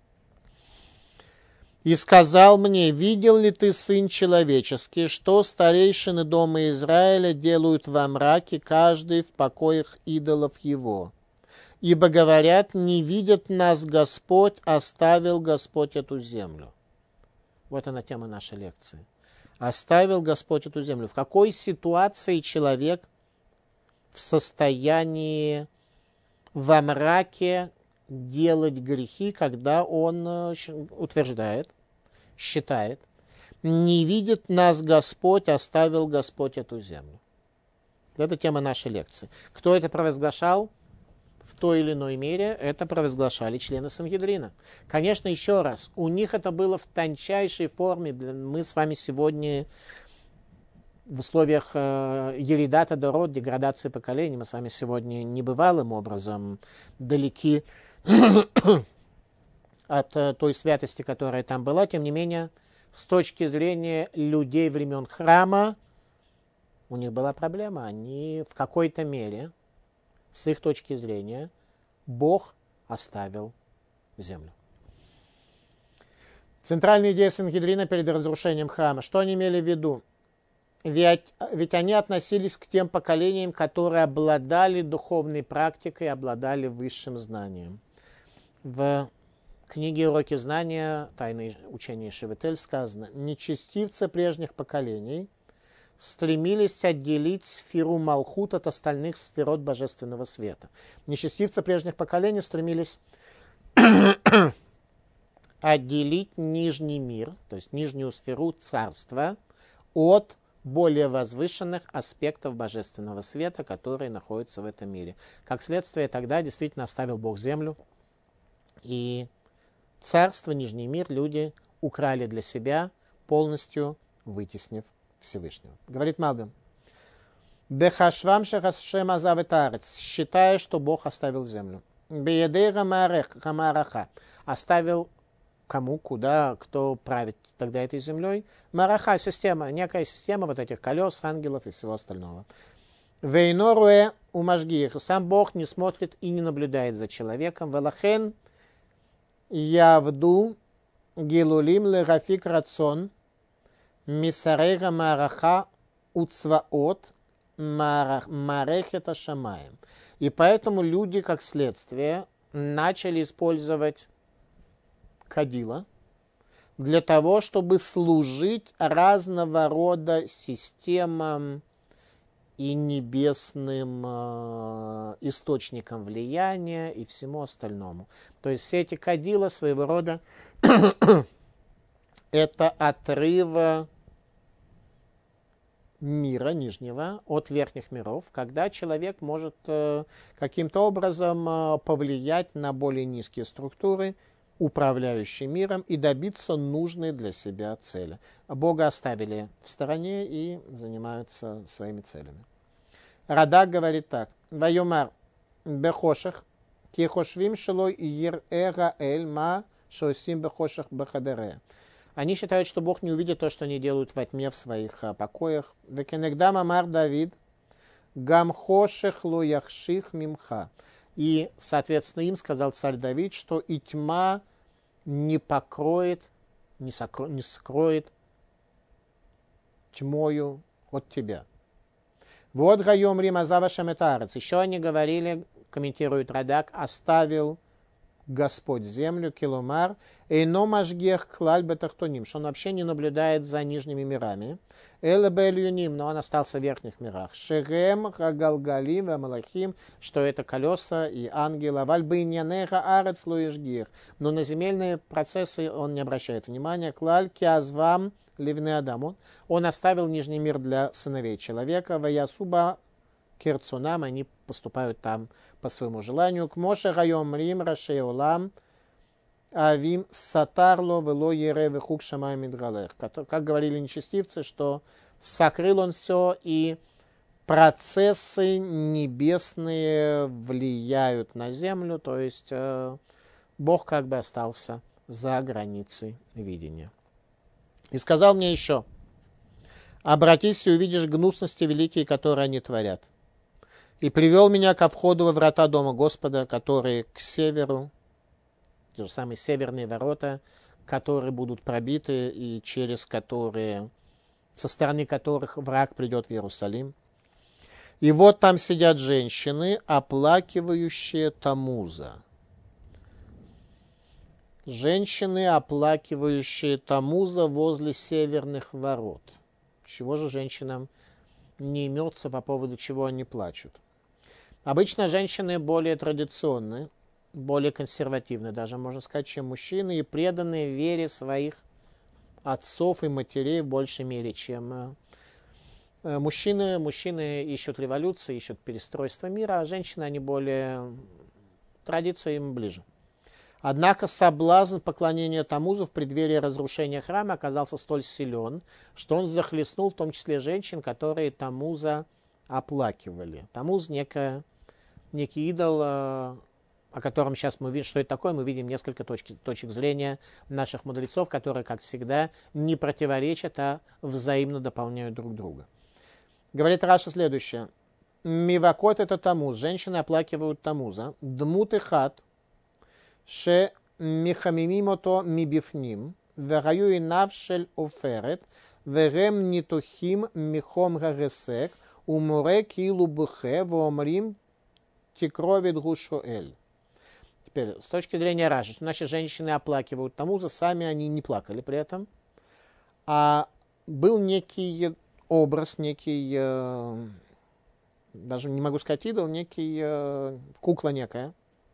«И сказал мне, видел ли ты, сын человеческий, что старейшины дома Израиля делают во мраке, каждый в покоях идолов его? Ибо, говорят, не видит нас Господь, оставил Господь эту землю». Вот она тема нашей лекции. Оставил Господь эту землю. В какой ситуации человек в состоянии во мраке делать грехи, когда он утверждает, считает, не видит нас Господь, оставил Господь эту землю. Это тема нашей лекции. Кто это провозглашал? В той или иной мере это провозглашали члены Сангедрина. Конечно, еще раз, у них это было в тончайшей форме. Мы с вами сегодня в условиях э, еридата дород, деградации поколений, мы с вами сегодня небывалым образом далеки от э, той святости, которая там была. Тем не менее, с точки зрения людей времен храма, у них была проблема. Они в какой-то мере, с их точки зрения, Бог оставил землю. Центральная идея Сангедрина перед разрушением храма. Что они имели в виду? Ведь, ведь они относились к тем поколениям, которые обладали духовной практикой, обладали высшим знанием. В книге «Уроки знания», тайные учения Шивитель сказано, нечестивцы прежних поколений стремились отделить сферу Малхут от остальных сферот божественного света. Нечестивцы прежних поколений стремились отделить нижний мир, то есть нижнюю сферу царства, от более возвышенных аспектов божественного света, которые находятся в этом мире. Как следствие, тогда действительно оставил Бог землю, и царство, нижний мир люди украли для себя, полностью вытеснив Всевышнего. Говорит Малбим, «Бехашвам шехашем азав эт аарец», считая, что Бог оставил землю. «Беедей гамараха», оставил кому, куда, кто правит тогда этой землей. Мараха, система, некая система вот этих колес, ангелов и всего остального. «Вейно руэ умажгих», сам Бог не смотрит и не наблюдает за человеком. «Велахен явду гилулим лерафик рацон мисарега мараха уцваот марехета шамаем». И поэтому люди, как следствие, начали использовать кадила для того, чтобы служить разного рода системам и небесным э, источникам влияния и всему остальному. То есть все эти кадила своего рода это отрыв мира нижнего от верхних миров, когда человек может э, каким-то образом э, повлиять на более низкие структуры, управляющие миром, и добиться нужной для себя цели. Бога оставили в стороне и занимаются своими целями. Радак говорит так. Вайомар бехошах тихошвим шелой ир эра эль ма шосим бехошах бехадере. Они считают, что Бог не увидит то, что они делают во тьме в своих а, покоях. Векенегдам амар Давид гам хошех ло яхших мимха. И, соответственно, им сказал царь Давид, что и тьма не покроет, не, сокро, не скроет тьмою от тебя. Вот гайом рим азава шаметарец. Еще они говорили, комментирует Радак, оставил Господь землю, килумар, эйно машгех клаль бетахтоним, что он вообще не наблюдает за нижними мирами. Эле бельюним, но он остался в верхних мирах. Шерем, хагалгалим, вамалахим, что это колеса и ангелы. Вальбейнянеха арец луишгир. Но на земельные процессы он не обращает внимания. Клаль киазвам ливне адаму. Он оставил нижний мир для сыновей человека. Ваясуба керцунам, они поступают там по своему желанию. К Моше Гайом Рим Рашеулам Авим Сатарло Вело Ере Вехук Шамай Мидгалех. Как говорили нечестивцы, что сокрыл он все, и процессы небесные влияют на землю, то есть э, Бог как бы остался за границей видения. И сказал мне еще: обратись и увидишь гнусности великие, которые они творят. И привел меня ко входу во врата дома Господа, которые к северу, те же самые северные ворота, которые будут пробиты и через которые, со стороны которых враг придет в Иерусалим. И вот там сидят женщины, оплакивающие Тамуза. Женщины, оплакивающие Тамуза возле северных ворот. Чего же женщинам не имется, по поводу чего они плачут? Обычно женщины более традиционны, более консервативны, даже можно сказать, чем мужчины, и преданы вере своих отцов и матерей в большей мере, чем мужчины. Мужчины ищут революции, ищут перестройства мира, а женщины, они более... традиция им ближе. Однако соблазн поклонения Тамузу в преддверии разрушения храма оказался столь силен, что он захлестнул в том числе женщин, которые Тамуза оплакивали. Тамуз — некая, некий идол, о котором сейчас мы видим, что это такое, мы видим несколько точки, точек зрения наших мудрецов, которые, как всегда, не противоречат, а взаимно дополняют друг друга. Говорит Раша следующее. Мивакот — это Тамуз. Женщины оплакивают Тамуза. Дмут и хат, ше михамимимото мибифним, вегаю и навшель оферет, вегем нитухим михом гагесек, умуре килу бухе, воомрим тикровит гушоэль. Теперь, с точки зрения Раши, что наши женщины оплакивают Тамуза, сами они не плакали при этом, а был некий образ, некий, э, даже не могу сказать идол, некий, э, кукла некая,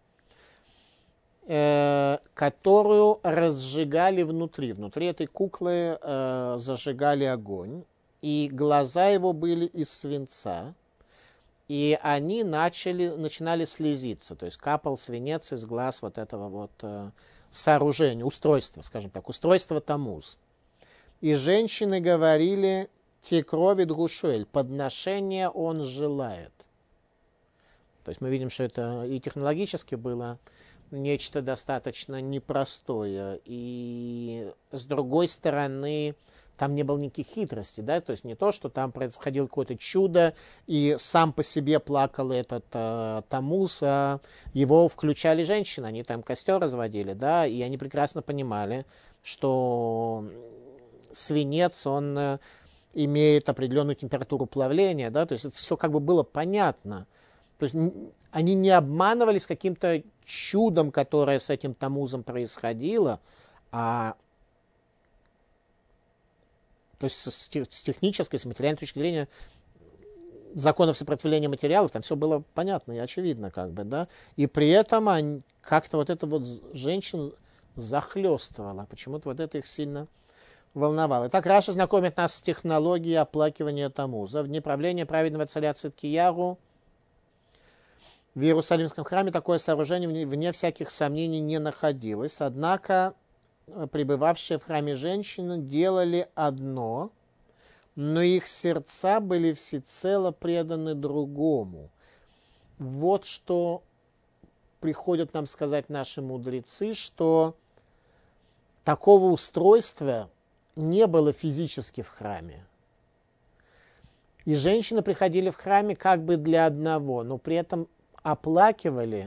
э, которую разжигали внутри. Внутри этой куклы э, зажигали огонь, и глаза его были из свинца, и они начали, начинали слезиться, то есть капал свинец из глаз вот этого вот э, сооружения, устройства, скажем так, устройства Тамуз. И женщины говорили: те крови Дгушуэль, подношение он желает. То есть мы видим, что это и технологически было нечто достаточно непростое, и с другой стороны, там не было никаких хитростей, да, то есть не то, что там происходило какое-то чудо, и сам по себе плакал этот э, Тамуз, а его включали женщины, они там костер разводили, да, и они прекрасно понимали, что свинец, он э, имеет определенную температуру плавления, да, то есть это все как бы было понятно. То есть они не обманывались каким-то чудом, которое с этим Тамузом происходило, а то есть с, с технической, с материальной точки зрения законов сопротивления материалов, там все было понятно и очевидно, как бы, да. И при этом они, как-то вот это вот женщин захлестывало, почему-то вот это их сильно волновало. Итак, Раша знакомит нас с технологией оплакивания Тамуза. В дни правления праведного царя Циткияру в Иерусалимском храме такое сооружение, вне всяких сомнений, не находилось. Однако пребывавшие в храме женщины делали одно, но их сердца были всецело преданы другому. Вот что приходят нам сказать наши мудрецы, что такого устройства не было физически в храме. И женщины приходили в храме как бы для одного, но при этом оплакивали,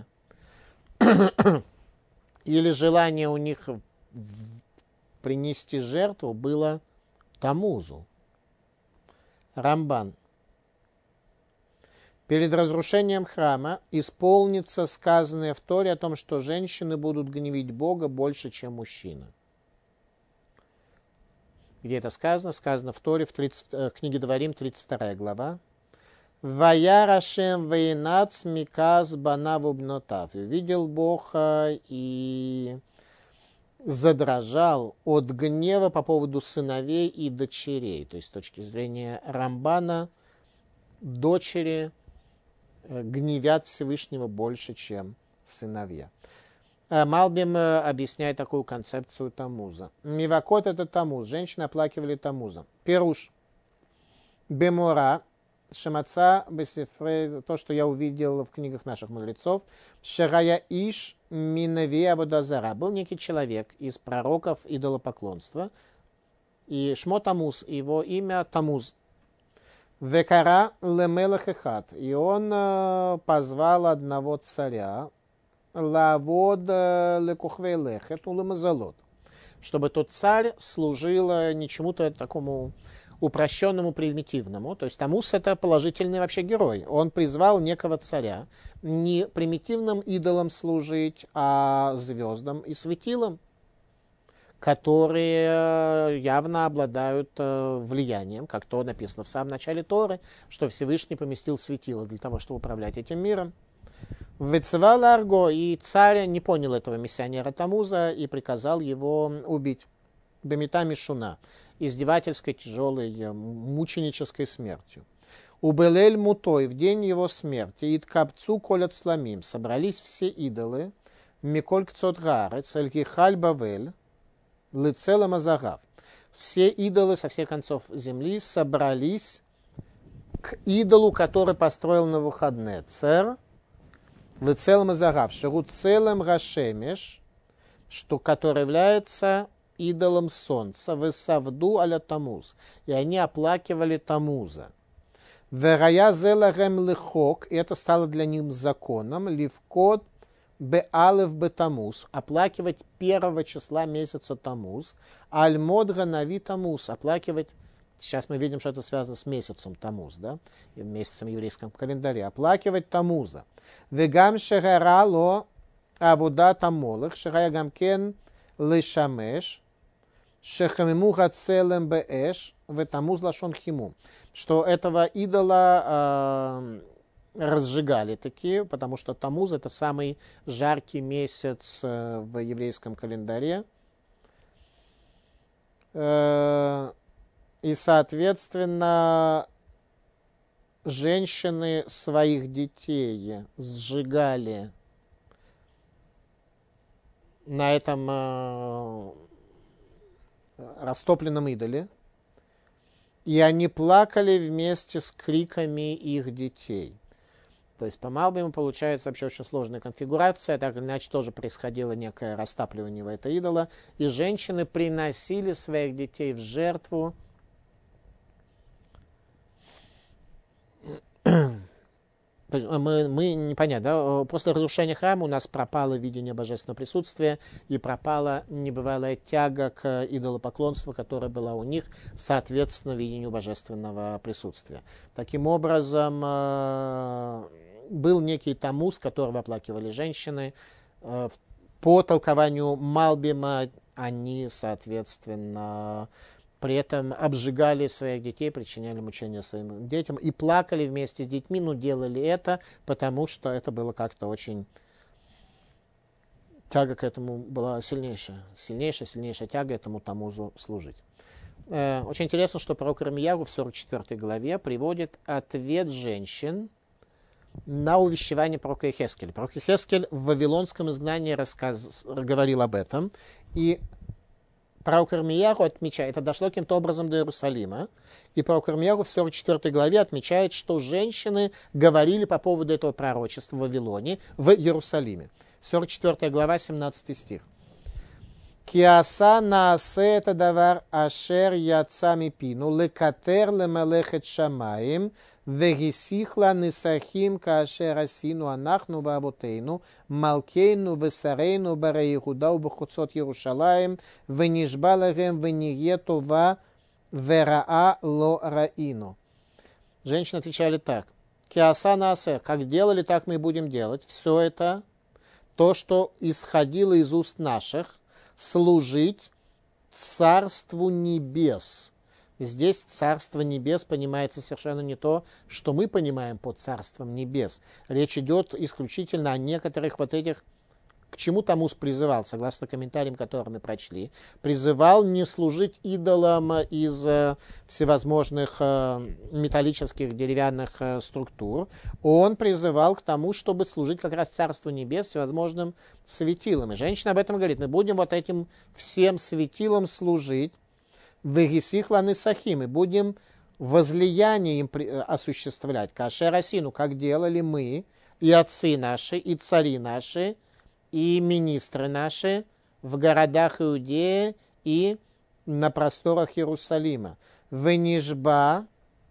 или желание у них принести жертву было Тамузу. Рамбан. Перед разрушением храма исполнится сказанное в Торе о том, что женщины будут гневить Бога больше, чем мужчины. Где это сказано? Сказано в Торе, в тридцать, книге Дворим, тридцать вторая глава. «Ваяр Ашем вейнац миказ банав убнотав». Видел Бог и задрожал от гнева по поводу сыновей и дочерей. То есть с точки зрения Рамбана, дочери гневят Всевышнего больше, чем сыновья. Малбим объясняет такую концепцию Тамуза. Мивакот — это Тамуз. Женщины оплакивали Тамуза. Перуш. Бемора. Шамаца бесифрей. То, что я увидел в книгах наших мудрецов. Шарая иш минаве абудазара. Был некий человек из пророков идолопоклонства. И Шмо Тамуз. Его имя Тамуз. Векара лемелах эхат. И он э, позвал одного царя, лавод лекухвей лехет улемазалот, чтобы тот царь служил не чему-то такому упрощенному, примитивному. То есть Тамуз — это положительный вообще герой. Он призвал некого царя не примитивным идолам служить, а звездам и светилам, которые явно обладают влиянием, как то написано в самом начале Торы, что Всевышний поместил светило для того, чтобы управлять этим миром. Вецевал Арго, и царь не понял этого миссионера Тамуза и приказал его убить. Бемита Мишуна, издевательской, тяжелой, мученической смертью. Убелель Мутой, в день его смерти, Иткапцу колят сламим, собрались все идолы, Миколь Кцот Гаарец, Эльгихаль Бавель, Лицела Мазагав. Все идолы со всех концов земли собрались к идолу, который построил Навуходнецер, Лицела Мазагав, Шеруцелем Рашемеш, что, который является идолом солнца, Весавду аля Тамуз. И они оплакивали Тамуза. Верая зеларем лихок, и это стало для них законом, ливкот беалев бетамуз, оплакивать первого числа месяца Тамуз, альмодра нави Тамуз, оплакивать, сейчас мы видим, что это связано с месяцем Тамуз, да, месяцем в еврейском календаре, оплакивать Тамуза. Вегам шерарало авуда тамолых, шерая гамкен лишамеш, шехамиму гацелем беэш, ветамуз лашон химу, что этого идола э, разжигали такие, потому что Тамуз — это самый жаркий месяц э, в еврейском календаре. Э, и, соответственно, женщины своих детей сжигали на этом э, растопленном идоле, и они плакали вместе с криками их детей. То есть по Малбиму получается вообще очень сложная конфигурация, так или иначе тоже происходило некое растапливание в это идола, и женщины приносили своих детей в жертву. Мы, мы непонятно, да? После разрушения храма у нас пропало видение божественного присутствия и пропала небывалая тяга к идолопоклонству, которая была у них, соответственно, видению божественного присутствия. Таким образом, был некий Тамуз, которого оплакивали женщины. По толкованию Малбима они, соответственно, при этом обжигали своих детей, причиняли мучения своим детям и плакали вместе с детьми, но делали это, потому что это было как-то очень... Тяга к этому была сильнейшая, сильнейшая, сильнейшая тяга этому Тамузу служить. Э, очень интересно, что пророк Ирмиягу в сорок четвёртой главе приводит ответ женщин на увещевание пророка Йехескеля. Пророк Йехескель в вавилонском изгнании рассказ... говорил об этом, и пророк Ирмиягу отмечает, это дошло каким-то образом до Иерусалима, и пророк Ирмиягу в сорок четвёртой главе отмечает, что женщины говорили по поводу этого пророчества в Вавилоне, в Иерусалиме. сорок четвёртая глава, семнадцатый стих. «Киаса наасе это давар ашер яца мипину, лекатер лемелехет шамаим, вегисихла нисахим каашер асину анахну ваавотейну, малкейну весарейну баре Иуда убахуцот Иерушалаим, венишба лехем вение това вераа ло раину». Женщины отвечали так: киаса наасе, как делали, так мы и будем делать. Все это, то, что исходило из уст наших, служить Царству Небес. Здесь Царство Небес понимается совершенно не то, что мы понимаем под Царством Небес. Речь идет исключительно о некоторых вот этих, к чему Тамуз призывал, согласно комментариям, которые мы прочли. Призывал не служить идолам из э, всевозможных э, металлических деревянных э, структур. Он призывал к тому, чтобы служить как раз Царству Небес всевозможным светилам. И женщина об этом говорит: мы будем вот этим всем светилам служить, вегисихланы сахим, и будем возлияние им осуществлять. Кашер асину, как делали мы, и отцы наши, и цари наши, и министры наши в городах Иудеи и на просторах Иерусалима. Венижба,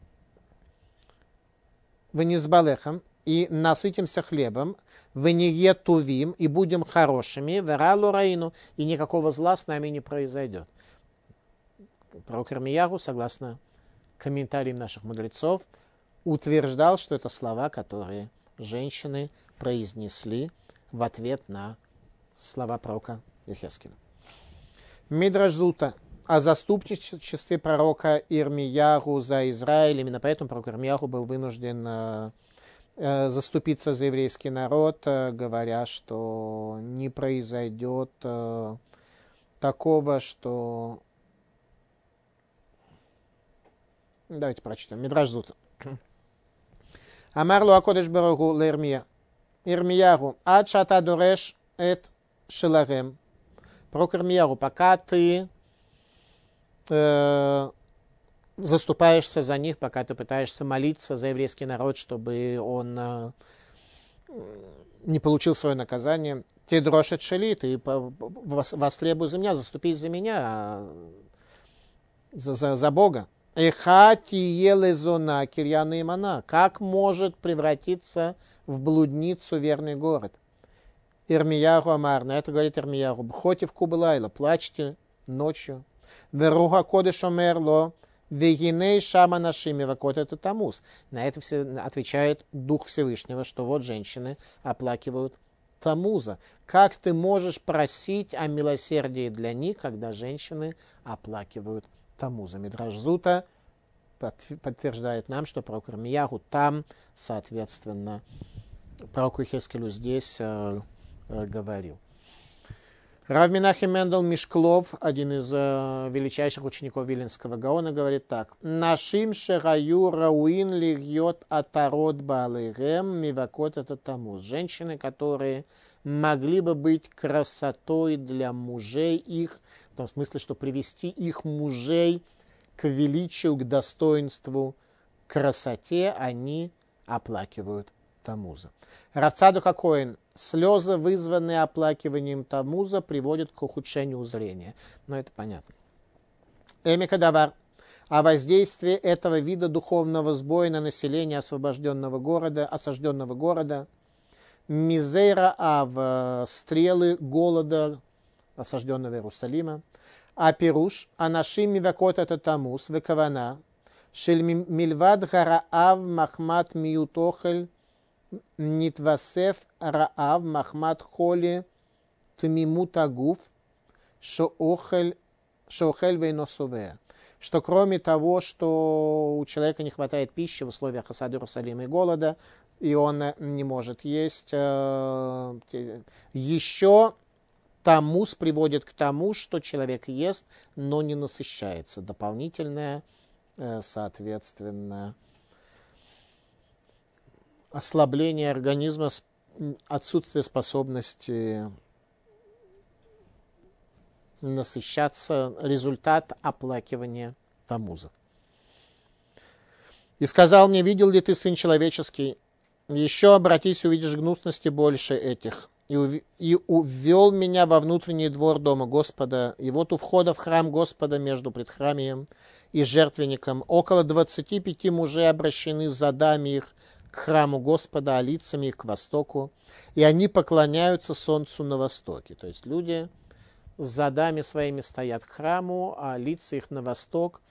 венизбалехам, и насытимся хлебом, венеетувим, и будем хорошими, вералу раину, и никакого зла с нами не произойдет. Пророк Ирмияху, согласно комментариям наших мудрецов, утверждал, что это слова, которые женщины произнесли в ответ на слова пророка Йехескеля. Мидраш Зута о заступничестве пророка Ирмияху за Израиль. Именно поэтому пророк Ирмияху был вынужден э, э, заступиться за еврейский народ, э, говоря, что не произойдет э, такого, что... Давайте прочитаем. Мидраш Зута. Амарлу акодеш барагу лермия. Ирмияху, ад шата дореш эт шеларем. Пророк Ирмияху, пока ты э, заступаешься за них, пока ты пытаешься молиться за еврейский народ, чтобы он э, не получил свое наказание, ты дрошет шели, ты востребуй за меня, заступись за меня, за, за, за Бога. Эхати елезона кирьяна имана. Как может превратиться в блудницу верный город? Ирмияху амар. На это говорит Ирмияху. Бхотив кубылайла. Плачьте ночью. Веруха кодеш омерло. Вегиней шама нашими вакот это Тамуз. На это все отвечает Дух Всевышнего, что вот женщины оплакивают Тамуза. Как ты можешь просить о милосердии для них, когда женщины оплакивают Тамуза? Мидраш Зута подтверждает нам, что пророк Ирмияху там, соответственно, пророку Йехескелю здесь э, э, говорил. Рав Менахем Мендел Мишклов, один из э, величайших учеников Виленского Гаона, говорит так: «Нашим шераю рауин льет атарот баалейгем мивакот это Тамуз». Женщины, которые могли бы быть красотой для мужей их, в том смысле, что привести их мужей к величию, к достоинству, к красоте, они оплакивают Тамуза. Рав Цадок ха-Коэн: слезы, вызванные оплакиванием Тамуза, приводят к ухудшению зрения. Но это понятно. Эмика Давар. О воздействии этого вида духовного сбоя на население освобожденного города, осажденного города. Мизейра Ав. Стрелы голода осажденного Иерусалима. А пируш, анашим мивакот это Тамуз, векавана, шель мильвад гараав махмат миютохель нитвасеф раав махмат холи тмимут агуф шоохель вейносувея. Что кроме того, что у человека не хватает пищи в условиях осады Иерусалима и голода, и он не может есть, еще Тамуз приводит к тому, что человек ест, но не насыщается. Дополнительное, соответственно, ослабление организма, отсутствие способности насыщаться, результат оплакивания Тамуза. «И сказал мне: видел ли ты, сын человеческий? Еще обратись, увидишь гнусности больше этих. И, и уввел меня во внутренний двор дома Господа, и вот у входа в храм Господа между предхрамием и жертвенником около двадцати пяти мужей обращены задами их к храму Господа, а лицами их к востоку, и они поклоняются солнцу на востоке». То есть люди с задами своими стоят к храму, а лица их на восток, в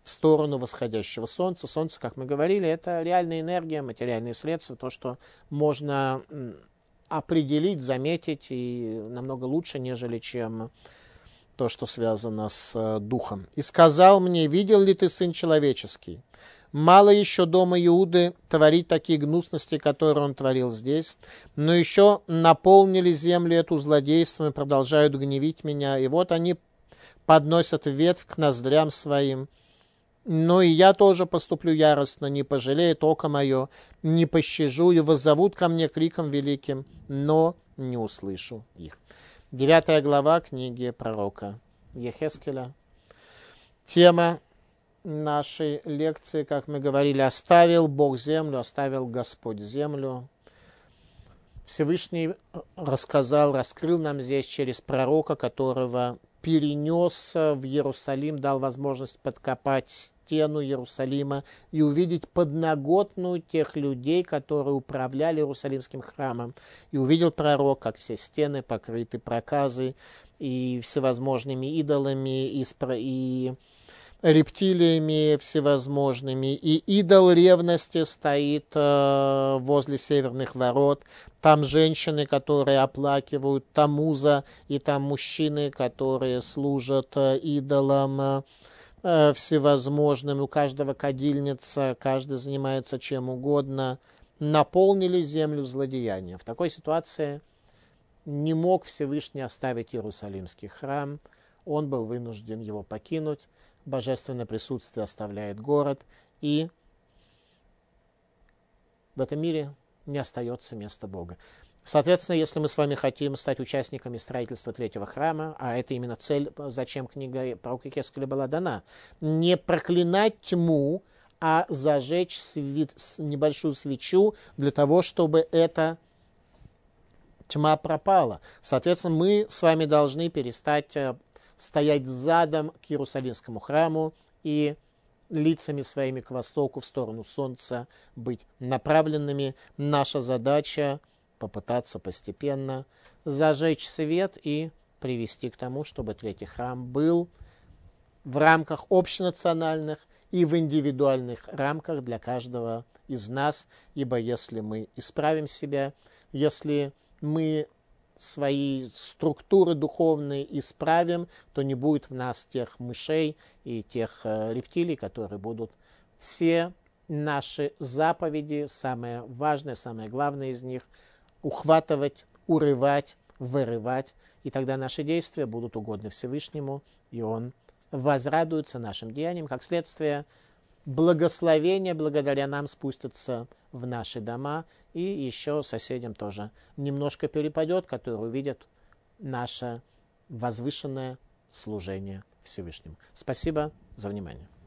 в сторону восходящего солнца. Солнце, как мы говорили, это реальная энергия, материальные средства, то, что можно определить, заметить и намного лучше, нежели чем то, что связано с духом. «И сказал мне, видел ли ты, сын человеческий? Мало еще дома Иуды творить такие гнусности, которые он творил здесь, но еще наполнили землю эту злодейством и продолжают гневить меня, и вот они подносят ветвь к ноздрям своим. Но и я тоже поступлю яростно, не пожалеет око мое, не пощажу, и воззовут ко мне криком великим, но не услышу их». Девятая глава книги пророка Йехескеля. Тема нашей лекции, как мы говорили, оставил Бог землю, оставил Господь землю. Всевышний рассказал, раскрыл нам здесь через пророка, которого перенес в Иерусалим, дал возможность подкопать стену Иерусалима и увидеть подноготную тех людей, которые управляли Иерусалимским храмом. И увидел пророк, как все стены покрыты проказой и всевозможными идолами, и, и рептилиями всевозможными, и идол ревности стоит э, возле северных ворот. Там женщины, которые оплакивают Тамуза, и там мужчины, которые служат э, идолам э, всевозможным. У каждого кадильница, каждый занимается чем угодно. Наполнили землю злодеяния. В такой ситуации не мог Всевышний оставить Иерусалимский храм. Он был вынужден его покинуть. Божественное присутствие оставляет город, и в этом мире не остается места Бога. Соответственно, если мы с вами хотим стать участниками строительства третьего храма, а это именно цель, зачем книга пророка Йехескеля была дана, не проклинать тьму, а зажечь свет, небольшую свечу для того, чтобы эта тьма пропала. Соответственно, мы с вами должны перестать стоять задом к Иерусалимскому храму и лицами своими к востоку, в сторону солнца, быть направленными. Наша задача попытаться постепенно зажечь свет и привести к тому, чтобы третий храм был в рамках общенациональных и в индивидуальных рамках для каждого из нас. Ибо если мы исправим себя, если мы свои структуры духовные исправим, то не будет в нас тех мышей и тех э, рептилий, которые будут все наши заповеди, самое важное, самое главное из них, ухватывать, урывать, вырывать. И тогда наши действия будут угодны Всевышнему, и Он возрадуется нашим деяниям. Как следствие, благословение благодаря нам спустится в наши дома, и еще соседям тоже немножко перепадет, которые увидят наше возвышенное служение Всевышнему. Спасибо за внимание.